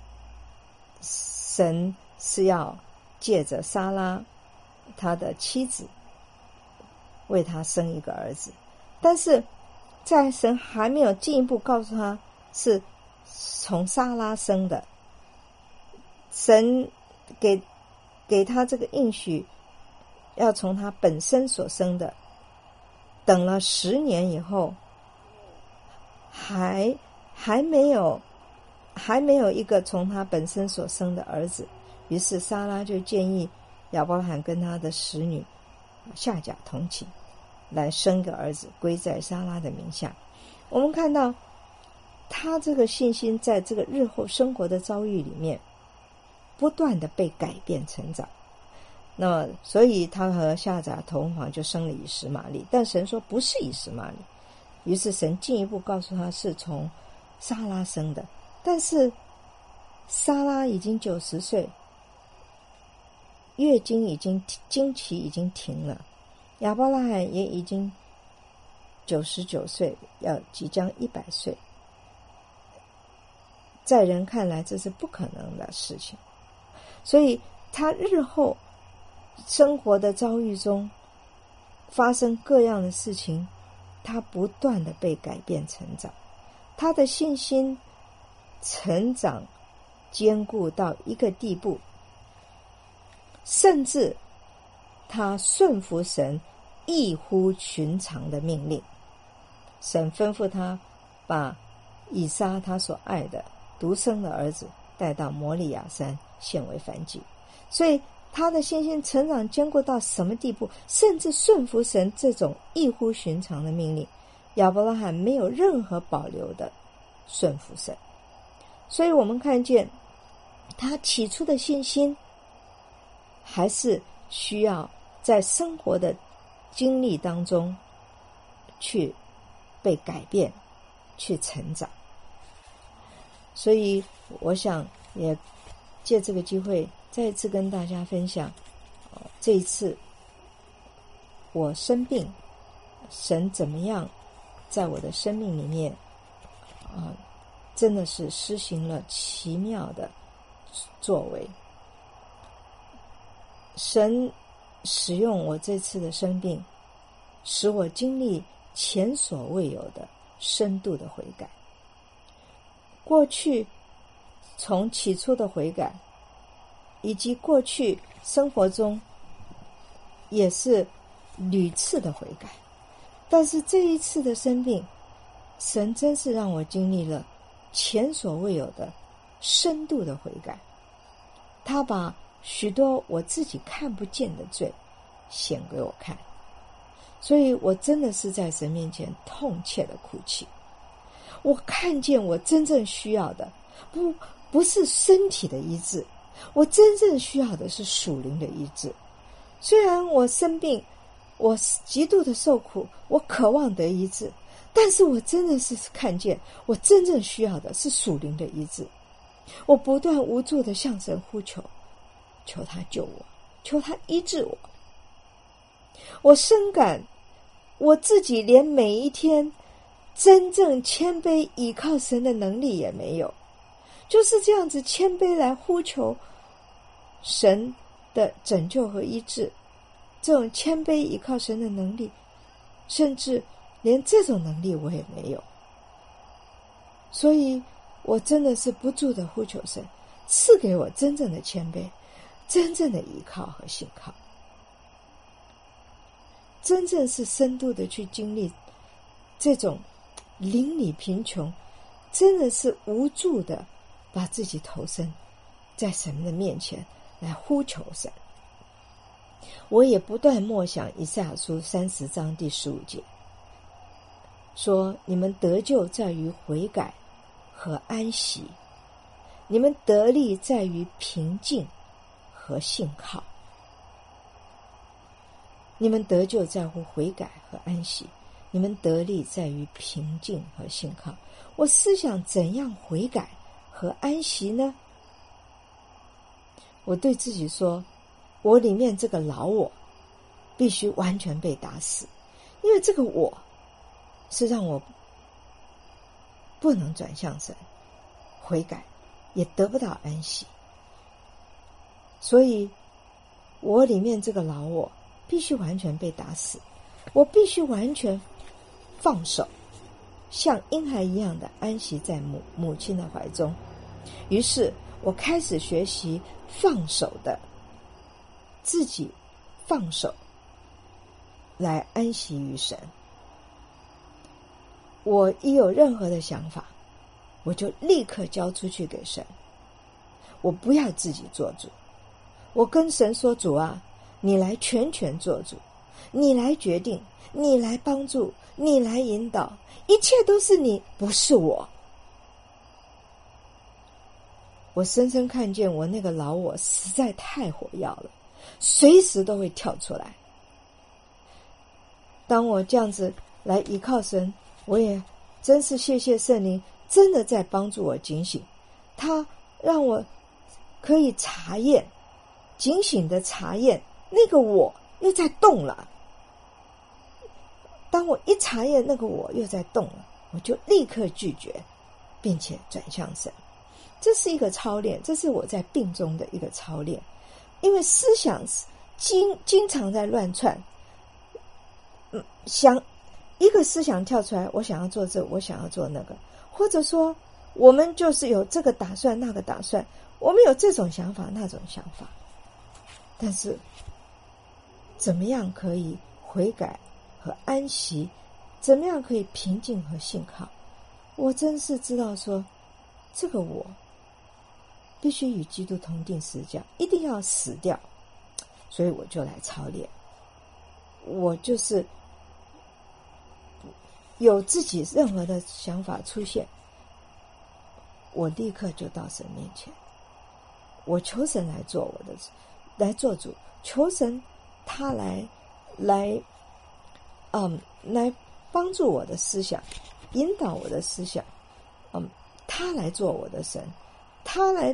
神是要借着撒拉他的妻子为他生一个儿子，但是在神还没有进一步告诉他是从撒拉生的，神给他这个应许要从他本身所生的，等了10年以后还没有一个从他本身所生的儿子，于是撒拉就建议亚伯拉罕跟他的使女夏甲同寝，来生个儿子归在撒拉的名下。我们看到他这个信心在这个日后生活的遭遇里面不断的被改变成长。那么所以他和夏甲同房，就生了以实玛利，但神说不是以实玛利，于是神进一步告诉他是从撒拉生的。但是撒拉已经90岁，月经经期已经停了，亚伯拉罕也已经99岁，要即将100岁，在人看来这是不可能的事情。所以他日后生活的遭遇中发生各样的事情，他不断的被改变成长，他的信心成长坚固到一个地步，甚至他顺服神异乎寻常的命令。神吩咐他把以撒他所爱的独生的儿子带到摩利亚山献为燔祭。所以他的信心成长坚固到什么地步，甚至顺服神这种异乎寻常的命令，亚伯拉罕没有任何保留的顺服神。所以我们看见他起初的信心还是需要在生活的经历当中去被改变，去成长。所以我想也借这个机会再一次跟大家分享，这一次我生病，神怎么样在我的生命里面真的是施行了奇妙的作为。神使用我这次的生病，使我经历前所未有的深度的悔改。过去从起初的悔改，以及过去生活中也是屡次的悔改，但是这一次的生病，神真是让我经历了前所未有的深度的悔改。他把许多我自己看不见的罪显给我看，所以我真的是在神面前痛切的哭泣。我看见我真正需要的不是身体的医治，我真正需要的是属灵的医治。虽然我生病，我极度的受苦，我渴望得医治，但是我真的是看见我真正需要的是属灵的医治。我不断无助的向神呼求，求他救我，求他医治我。我深感我自己连每一天真正谦卑倚靠神的能力也没有，就是这样子谦卑来呼求神的拯救和医治，这种谦卑倚靠神的能力，甚至连这种能力我也没有。所以我真的是不住的呼求神赐给我真正的谦卑， 真正的依靠和信靠，真正是深度的去经历这种邻里贫穷，真的是无助的把自己投身在神的面前来呼求神。我也不断默想以赛亚书30章第15节，说你们得救在于悔改和安息，你们得力在于平静和信靠。你们得救在乎悔改和安息，你们得力在于平静和信靠。我思想怎样悔改和安息呢？我对自己说，我里面这个老我必须完全被打死，因为这个我是让我不能转向神悔改，也得不到安息。所以我里面这个老我必须完全被打死，我必须完全放手，像婴孩一样的安息在母亲的怀中。于是我开始学习放手的，自己放手来安息于神。我一有任何的想法，我就立刻交出去给神，我不要自己做主。我跟神说，主啊，你来全权做主，你来决定，你来帮助，你来引导，一切都是你，不是我。我深深看见我那个老我实在太火药了，随时都会跳出来。当我这样子来依靠神，我也真是谢谢圣灵，真的在帮助我警醒。他让我可以查验，警醒的查验那个我又在动了。当我一查验那个我又在动了，我就立刻拒绝，并且转向神。这是一个操练，这是我在病中的一个操练。因为思想经常在乱窜，想一个思想跳出来，我想要做这，我想要做那个，或者说我们就是有这个打算那个打算，我们有这种想法那种想法，但是怎么样可以悔改和安息，怎么样可以平静和信靠，我真是知道说这个我必须与基督同定十字架，一定要死掉。所以我就来操练，我就是有自己任何的想法出现，我立刻就到神面前，我求神来做来做主，求神他来帮助我的思想，引导我的思想，他来做我的神，他来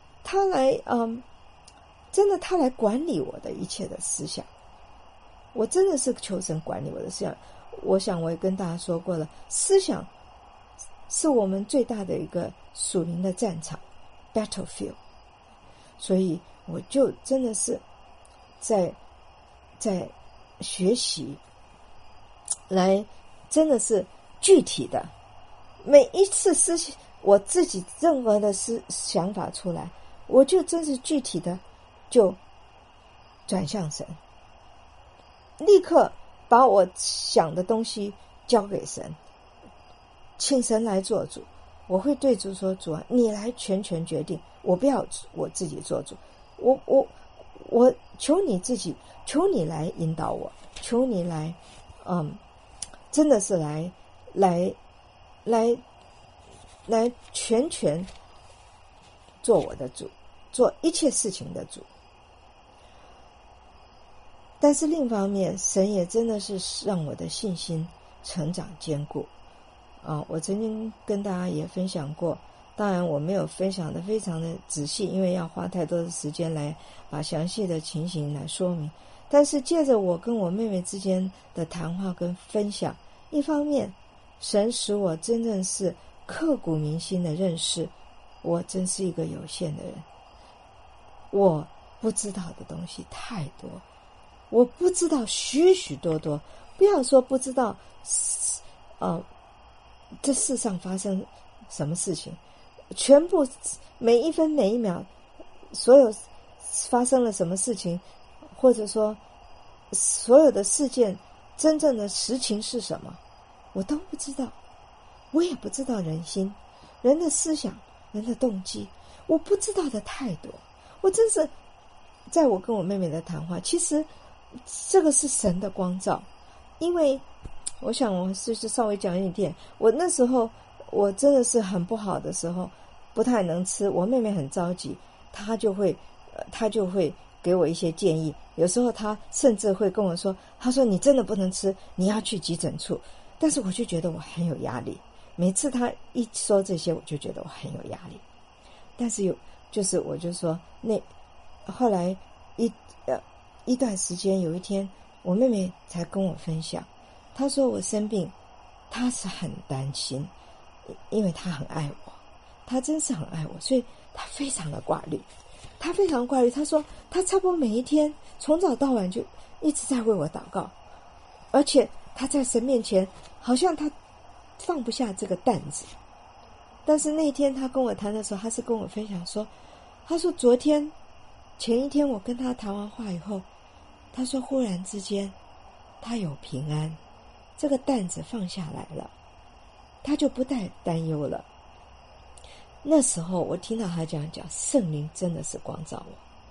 真的他来管理我的一切的思想。我真的是求神管理我的思想。我想我也跟大家说过了，思想是我们最大的一个属灵的战场 battlefield。 所以我就真的是在学习来，真的是具体的每一次思想，我自己任何的想法出来，我就真是具体的就转向神，立刻把我想的东西交给神，请神来做主。我会对主说，主啊，你来全权决定，我不要我自己做主，我求你自己，求你来引导我，求你来真的是来全权做我的主，做一切事情的主。但是另一方面，神也真的是让我的信心成长坚固我曾经跟大家也分享过，当然我没有分享的非常的仔细，因为要花太多的时间来把详细的情形来说明。但是借着我跟我妹妹之间的谈话跟分享，一方面神使我真正是刻骨铭心的认识，我真是一个有限的人，我不知道的东西太多，我不知道许许多多，不要说不知道这世上发生什么事情，全部每一分每一秒，所有发生了什么事情，或者说所有的事件真正的实情是什么，我都不知道。我也不知道人心、人的思想、人的动机，我不知道的太多。我真是在我跟我妹妹的谈话，其实这个是神的光照。因为我想我就是稍微讲一点，我那时候我真的是很不好的时候，不太能吃，我妹妹很着急，她就会给我一些建议，有时候她甚至会跟我说，她说你真的不能吃，你要去急诊处。但是我就觉得我很有压力，每次她一说这些，我就觉得我很有压力。但是我就说，后来一段时间，有一天我妹妹才跟我分享，她说我生病，她是很担心，因为她很爱我，她真是很爱我，所以她非常的挂虑。她说她差不多每一天从早到晚就一直在为我祷告，而且她在神面前好像她放不下这个担子。但是那天她跟我谈的时候，她是跟我分享说，她说前一天我跟她谈完话以后，她说忽然之间她有平安，这个担子放下来了，她就不再担忧了。那时候我听到她这样讲，圣灵真的是光照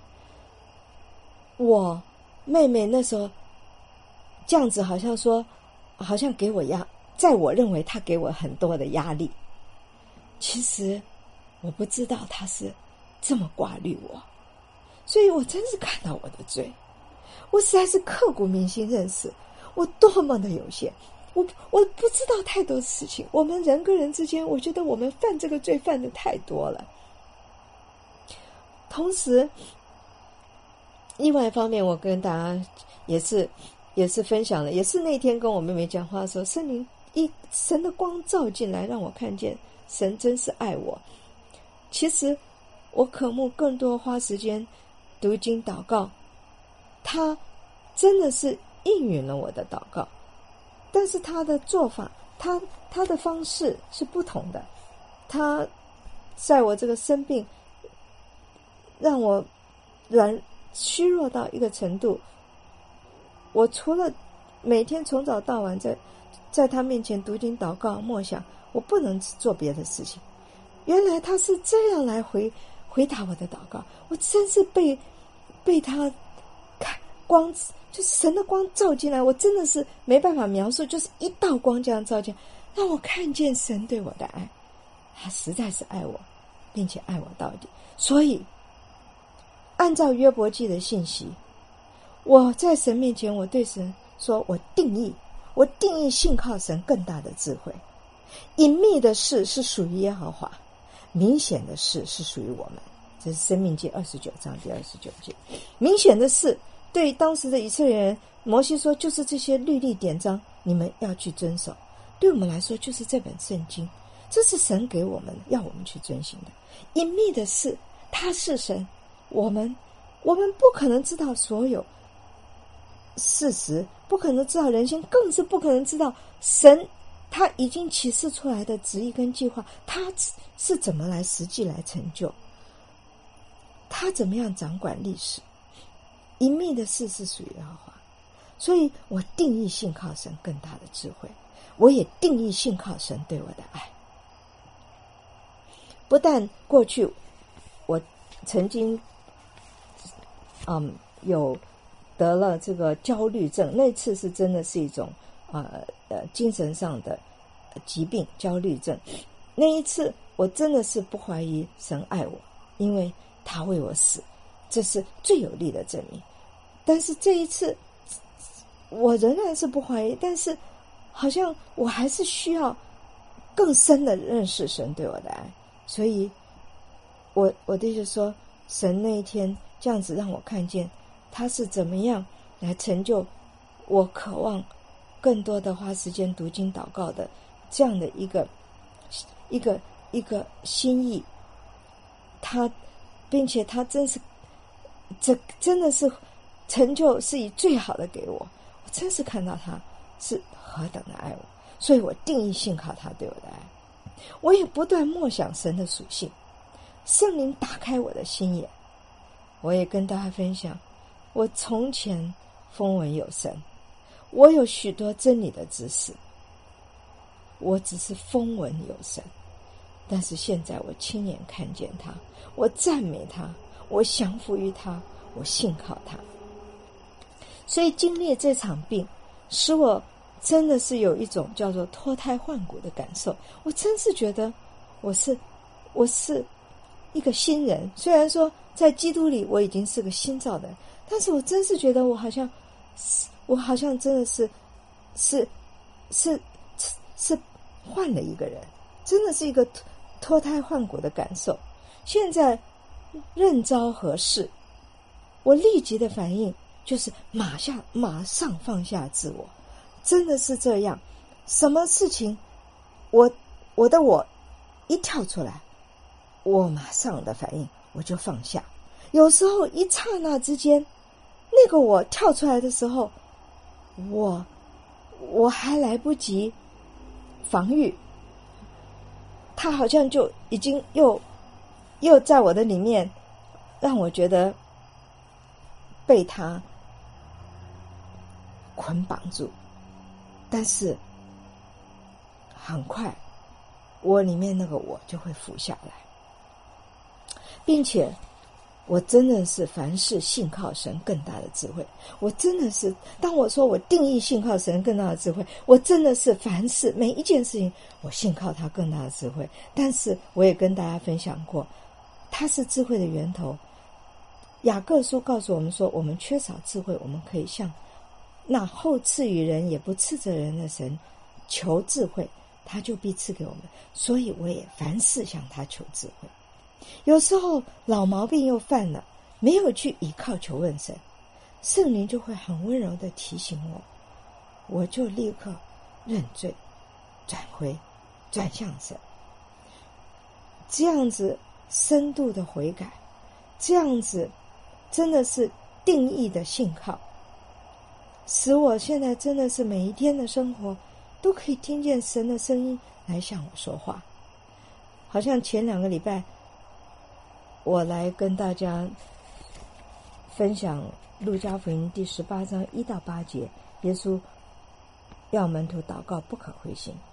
我。我妹妹那时候这样子好像给我在我认为她给我很多的压力，其实我不知道她是这么挂虑我。所以我真是看到我的罪，我实在是刻骨铭心认识我多么的有限。我不知道太多事情，我们人跟人之间，我觉得我们犯这个罪犯的太多了。同时另外一方面，我跟大家也是分享了，也是那天跟我妹妹讲话的时候，神的光照进来，让我看见神真是爱我。其实我渴慕更多花时间读经祷告，他真的是应允了我的祷告，但是他的做法，他的方式是不同的。他在我这个生病，让我虚弱到一个程度，我除了每天从早到晚在他面前读经祷告默想，我不能做别的事情。原来他是这样来回答我的祷告，我真是被他光，就是神的光照进来，我真的是没办法描述，就是一道光这样照进来，让我看见神对我的爱，他实在是爱我，并且爱我到底。所以按照约伯记的信息，我在神面前，我对神说，我定义信靠神更大的智慧。隐秘的事是属于耶和华，明显的事是属于我们。这是申命记29章第29节。明显的事对于当时的以色列人，摩西说就是这些律例典章，你们要去遵守。对我们来说就是这本圣经，这是神给我们要我们去遵行的。隐秘的事，他是神，我们不可能知道所有事实，不可能知道人心，更是不可能知道神他已经启示出来的旨意跟计划，他是怎么来实际来成就，他怎么样掌管历史。隐秘的事是属于耶和华，所以我定义信靠神更大的智慧，我也定义信靠神对我的爱。不但过去我曾经有得了这个焦虑症，那次是真的是一种精神上的疾病，焦虑症。那一次我真的是不怀疑神爱我，因为他为我死，这是最有力的证明。但是这一次我仍然是不怀疑，但是好像我还是需要更深的认识神对我的爱。所以我的意思说，神那一天这样子让我看见他是怎么样来成就我渴望更多的花时间读经祷告的这样的一个心意。并且他真的是成就是以最好的给我，我真是看到他是何等的爱我，所以我定义信靠他对我的爱。我也不断默想神的属性，圣灵打开我的心眼， 我也跟大家分享，我从前风闻有神，我有许多真理的知识，我只是风闻有神，但是现在我亲眼看见他，我赞美他，我降服于他，我信靠他。所以经历这场病，使我真的是有一种叫做脱胎换骨的感受。我真是觉得我是一个新人，虽然说在基督里我已经是个新造的人，但是我真是觉得我好像真的是换了一个人，真的是一个脱胎换骨的感受。现在任遭何事，我立即的反应就是马上放下自我，真的是这样。什么事情我一跳出来，我马上的反应我就放下。有时候一刹那之间，那个我跳出来的时候，我还来不及防御，他好像就已经又在我的里面，让我觉得被他捆绑住。但是很快我里面那个我就会浮下来，并且我真的是凡事信靠神更大的智慧。我真的是，当我说我定义信靠神更大的智慧，我真的是凡事每一件事情我信靠他更大的智慧。但是我也跟大家分享过，他是智慧的源头。雅各书告诉我们说，我们缺少智慧，我们可以向那后赐予人也不斥责人的神求智慧，他就必赐给我们。所以我也凡事向他求智慧。有时候老毛病又犯了，没有去倚靠求问神，圣灵就会很温柔的提醒我就立刻认罪，转向神。这样子深度的悔改，这样子真的是定义的信靠，使我现在真的是每一天的生活都可以听见神的声音来向我说话。好像前2个礼拜我来跟大家分享路加福音第18章1到8节，耶稣要门徒祷告不可灰心。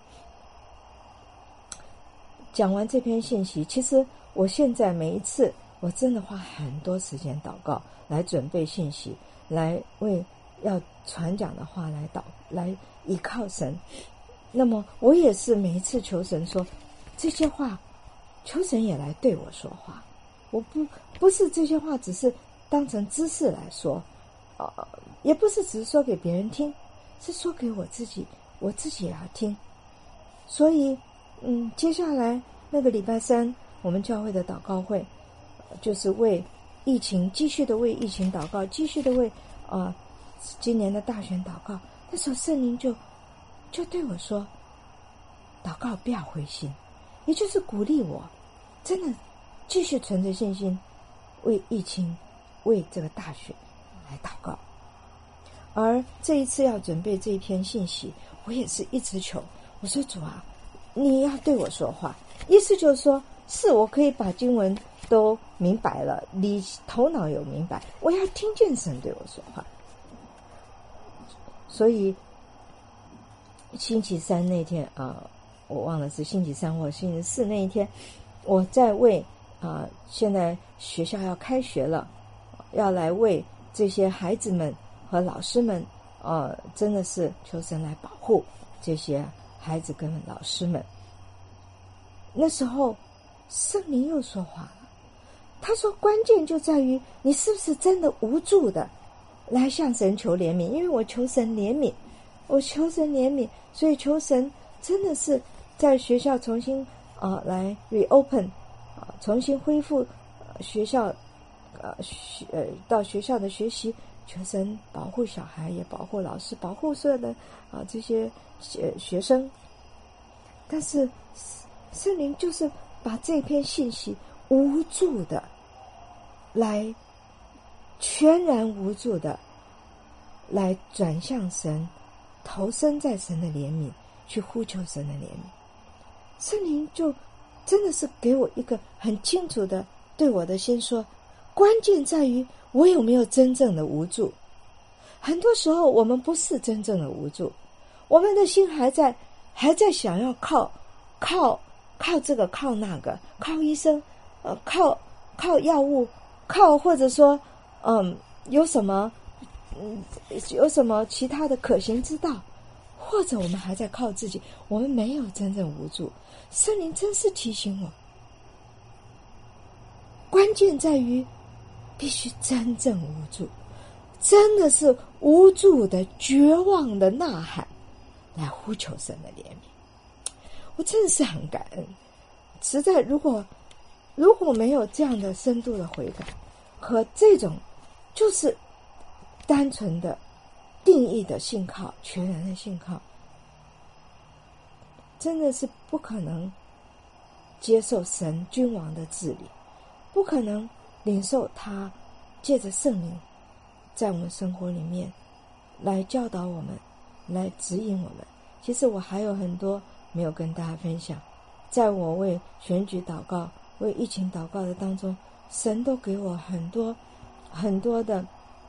讲完这篇信息，其实我现在每一次我真的花很多时间祷告，来准备信息，来为要传讲的话来依靠神。那么我也是每一次求神说这些话，求神也来对我说话。我不是这些话只是当成知识来说，也不是只是说给别人听，是说给我自己也要听。所以接下来那个礼拜3我们教会的祷告会，就是为疫情继续的为疫情祷告，继续的为今年的大选祷告。那时候圣灵就对我说，祷告不要灰心，也就是鼓励我真的继续存着信心为疫情为这个大选来祷告。而这一次要准备这一篇信息，我也是一直求，我说主啊，你要对我说话。意思就是说，是我可以把经文都明白了，你头脑有明白，我要听见神对我说话。所以星期3那天我忘了是星期3或星期4那一天，我在为现在学校要开学了，要来为这些孩子们和老师们真的是求神来保护这些孩子跟老师们。那时候圣灵又说话了，他说关键就在于你是不是真的无助的来向神求怜悯。因为我求神怜悯，所以求神真的是在学校重新来 reopen 重新恢复学校到学校的学习，求神保护小孩，也保护老师，保护所有的这些学生。但是圣灵就是把这篇信息无助的来，全然无助的来转向神，投身在神的怜悯，去呼求神的怜悯。圣灵就真的是给我一个很清楚的对我的心说， 关键在于我有没有真正的无助。很多时候我们不是真正的无助，我们的心还在想要靠这个靠那个，靠医生，靠药物，或者说有什么其他的可行之道，或者我们还在靠自己，我们没有真正无助。圣灵真是提醒我，关键在于必须真正无助，真的是无助的绝望的呐喊来呼求神的怜悯。我真的是很感恩，实在如果没有这样的深度的悔改和这种就是单纯的定义的信靠，全然的信靠，真的是不可能接受神君王的治理，不可能领受他借着圣灵在我们生活里面来教导我们，来指引我们。其实我还有很多没有跟大家分享，在我为选举祷告、为疫情祷告的当中，神都给我很多的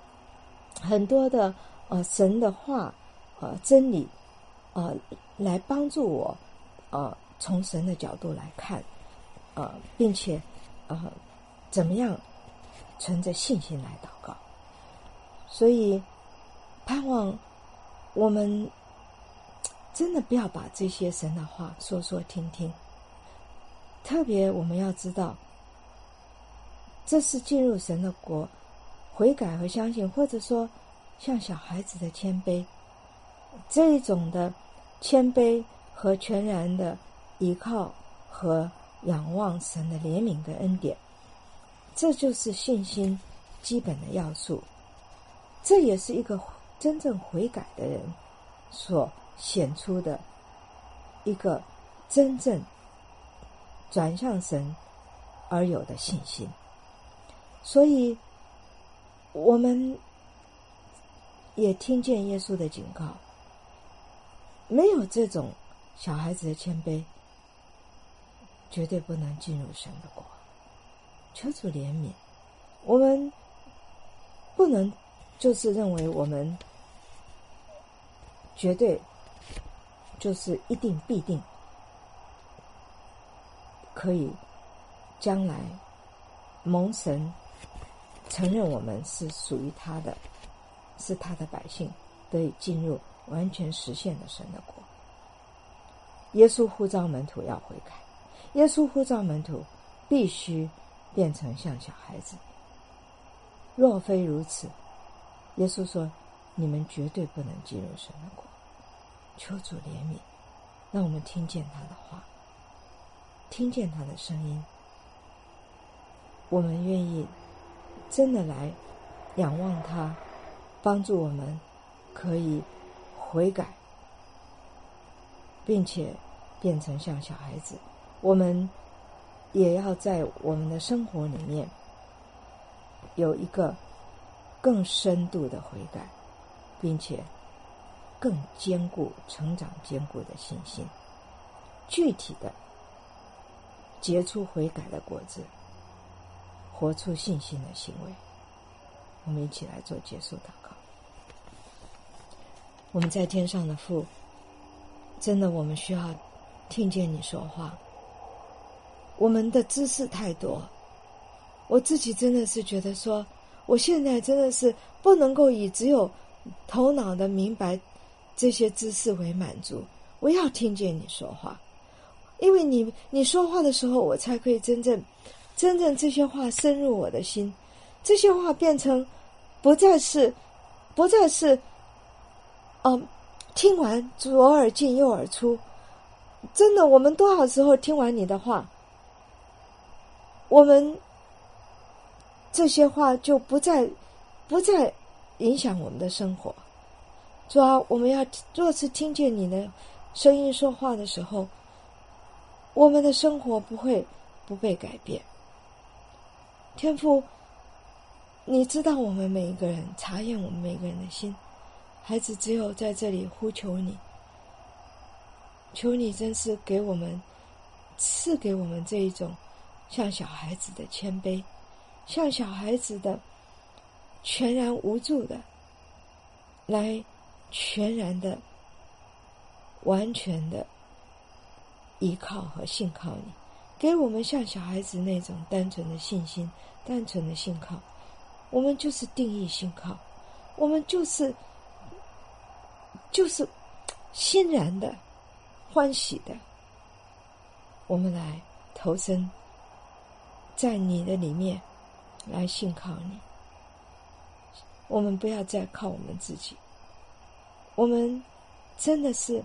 神的话真理来帮助我从神的角度来看并且怎么样存着信心来祷告。所以盼望我们真的不要把这些神的话说说听听，特别我们要知道，这是进入神的国，悔改和相信，或者说像小孩子的谦卑，这一种的谦卑和全然的依靠和仰望神的怜悯跟恩典，这就是信心基本的要素。这也是一个真正悔改的人所显出的一个真正转向神而有的信心。所以我们也听见耶稣的警告，没有这种小孩子的谦卑，绝对不能进入神的国。求主怜悯，我们不能就是认为我们绝对就是一定必定可以将来蒙神承认我们是属于他的，是他的百姓，得以进入完全实现的神的国。耶稣呼召门徒要悔改，耶稣呼召门徒必须变成像小孩子，若非如此，耶稣说你们绝对不能进入神的国。求主怜悯，让我们听见他的话，听见他的声音，我们愿意真的来仰望他，帮助我们可以悔改，并且变成像小孩子。我们也要在我们的生活里面有一个更深度的悔改，并且更坚固、成长坚固的信心，具体的结出悔改的果子，活出信心的行为。我们一起来做结束祷告。我们在天上的父，真的我们需要听见你说话。我们的知识太多，我自己真的是觉得说，我现在真的是不能够以只有头脑的明白这些知识为满足，我要听见你说话，因为你说话的时候，我才可以真正这些话深入我的心，这些话变成不再是听完左耳进右耳出。真的，我们多少时候听完你的话，我们这些话就不再影响我们的生活。主啊，我们要若是听见你的声音说话的时候，我们的生活不被改变。天父，你知道我们每一个人，察验我们每一个人的心。孩子只有在这里呼求你，求你真是赐给我们这一种像小孩子的谦卑， 像小孩子的全然无助的来全然的完全的依靠和信靠你，给我们像小孩子那种单纯的信心，单纯的信靠。我们就是定义信靠，我们就是欣然的欢喜的，我们来投身在你的里面，来信靠你。我们不要再靠我们自己，我们真的是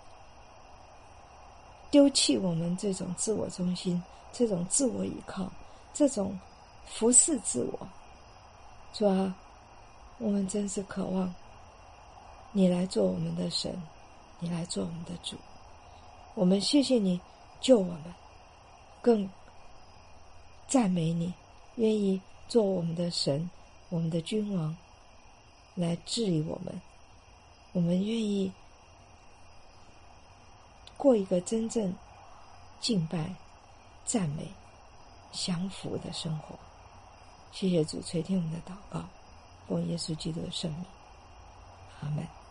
丢弃我们这种自我中心，这种自我依靠，这种服侍自我。主啊，我们真是渴望你来做我们的神，你来做我们的主。我们谢谢你救我们，更赞美你愿意做我们的神，我们的君王，来治理我们。我们愿意过一个真正敬拜、赞美、降服的生活。谢谢主垂听我们的祷告，奉耶稣基督的圣名，阿们。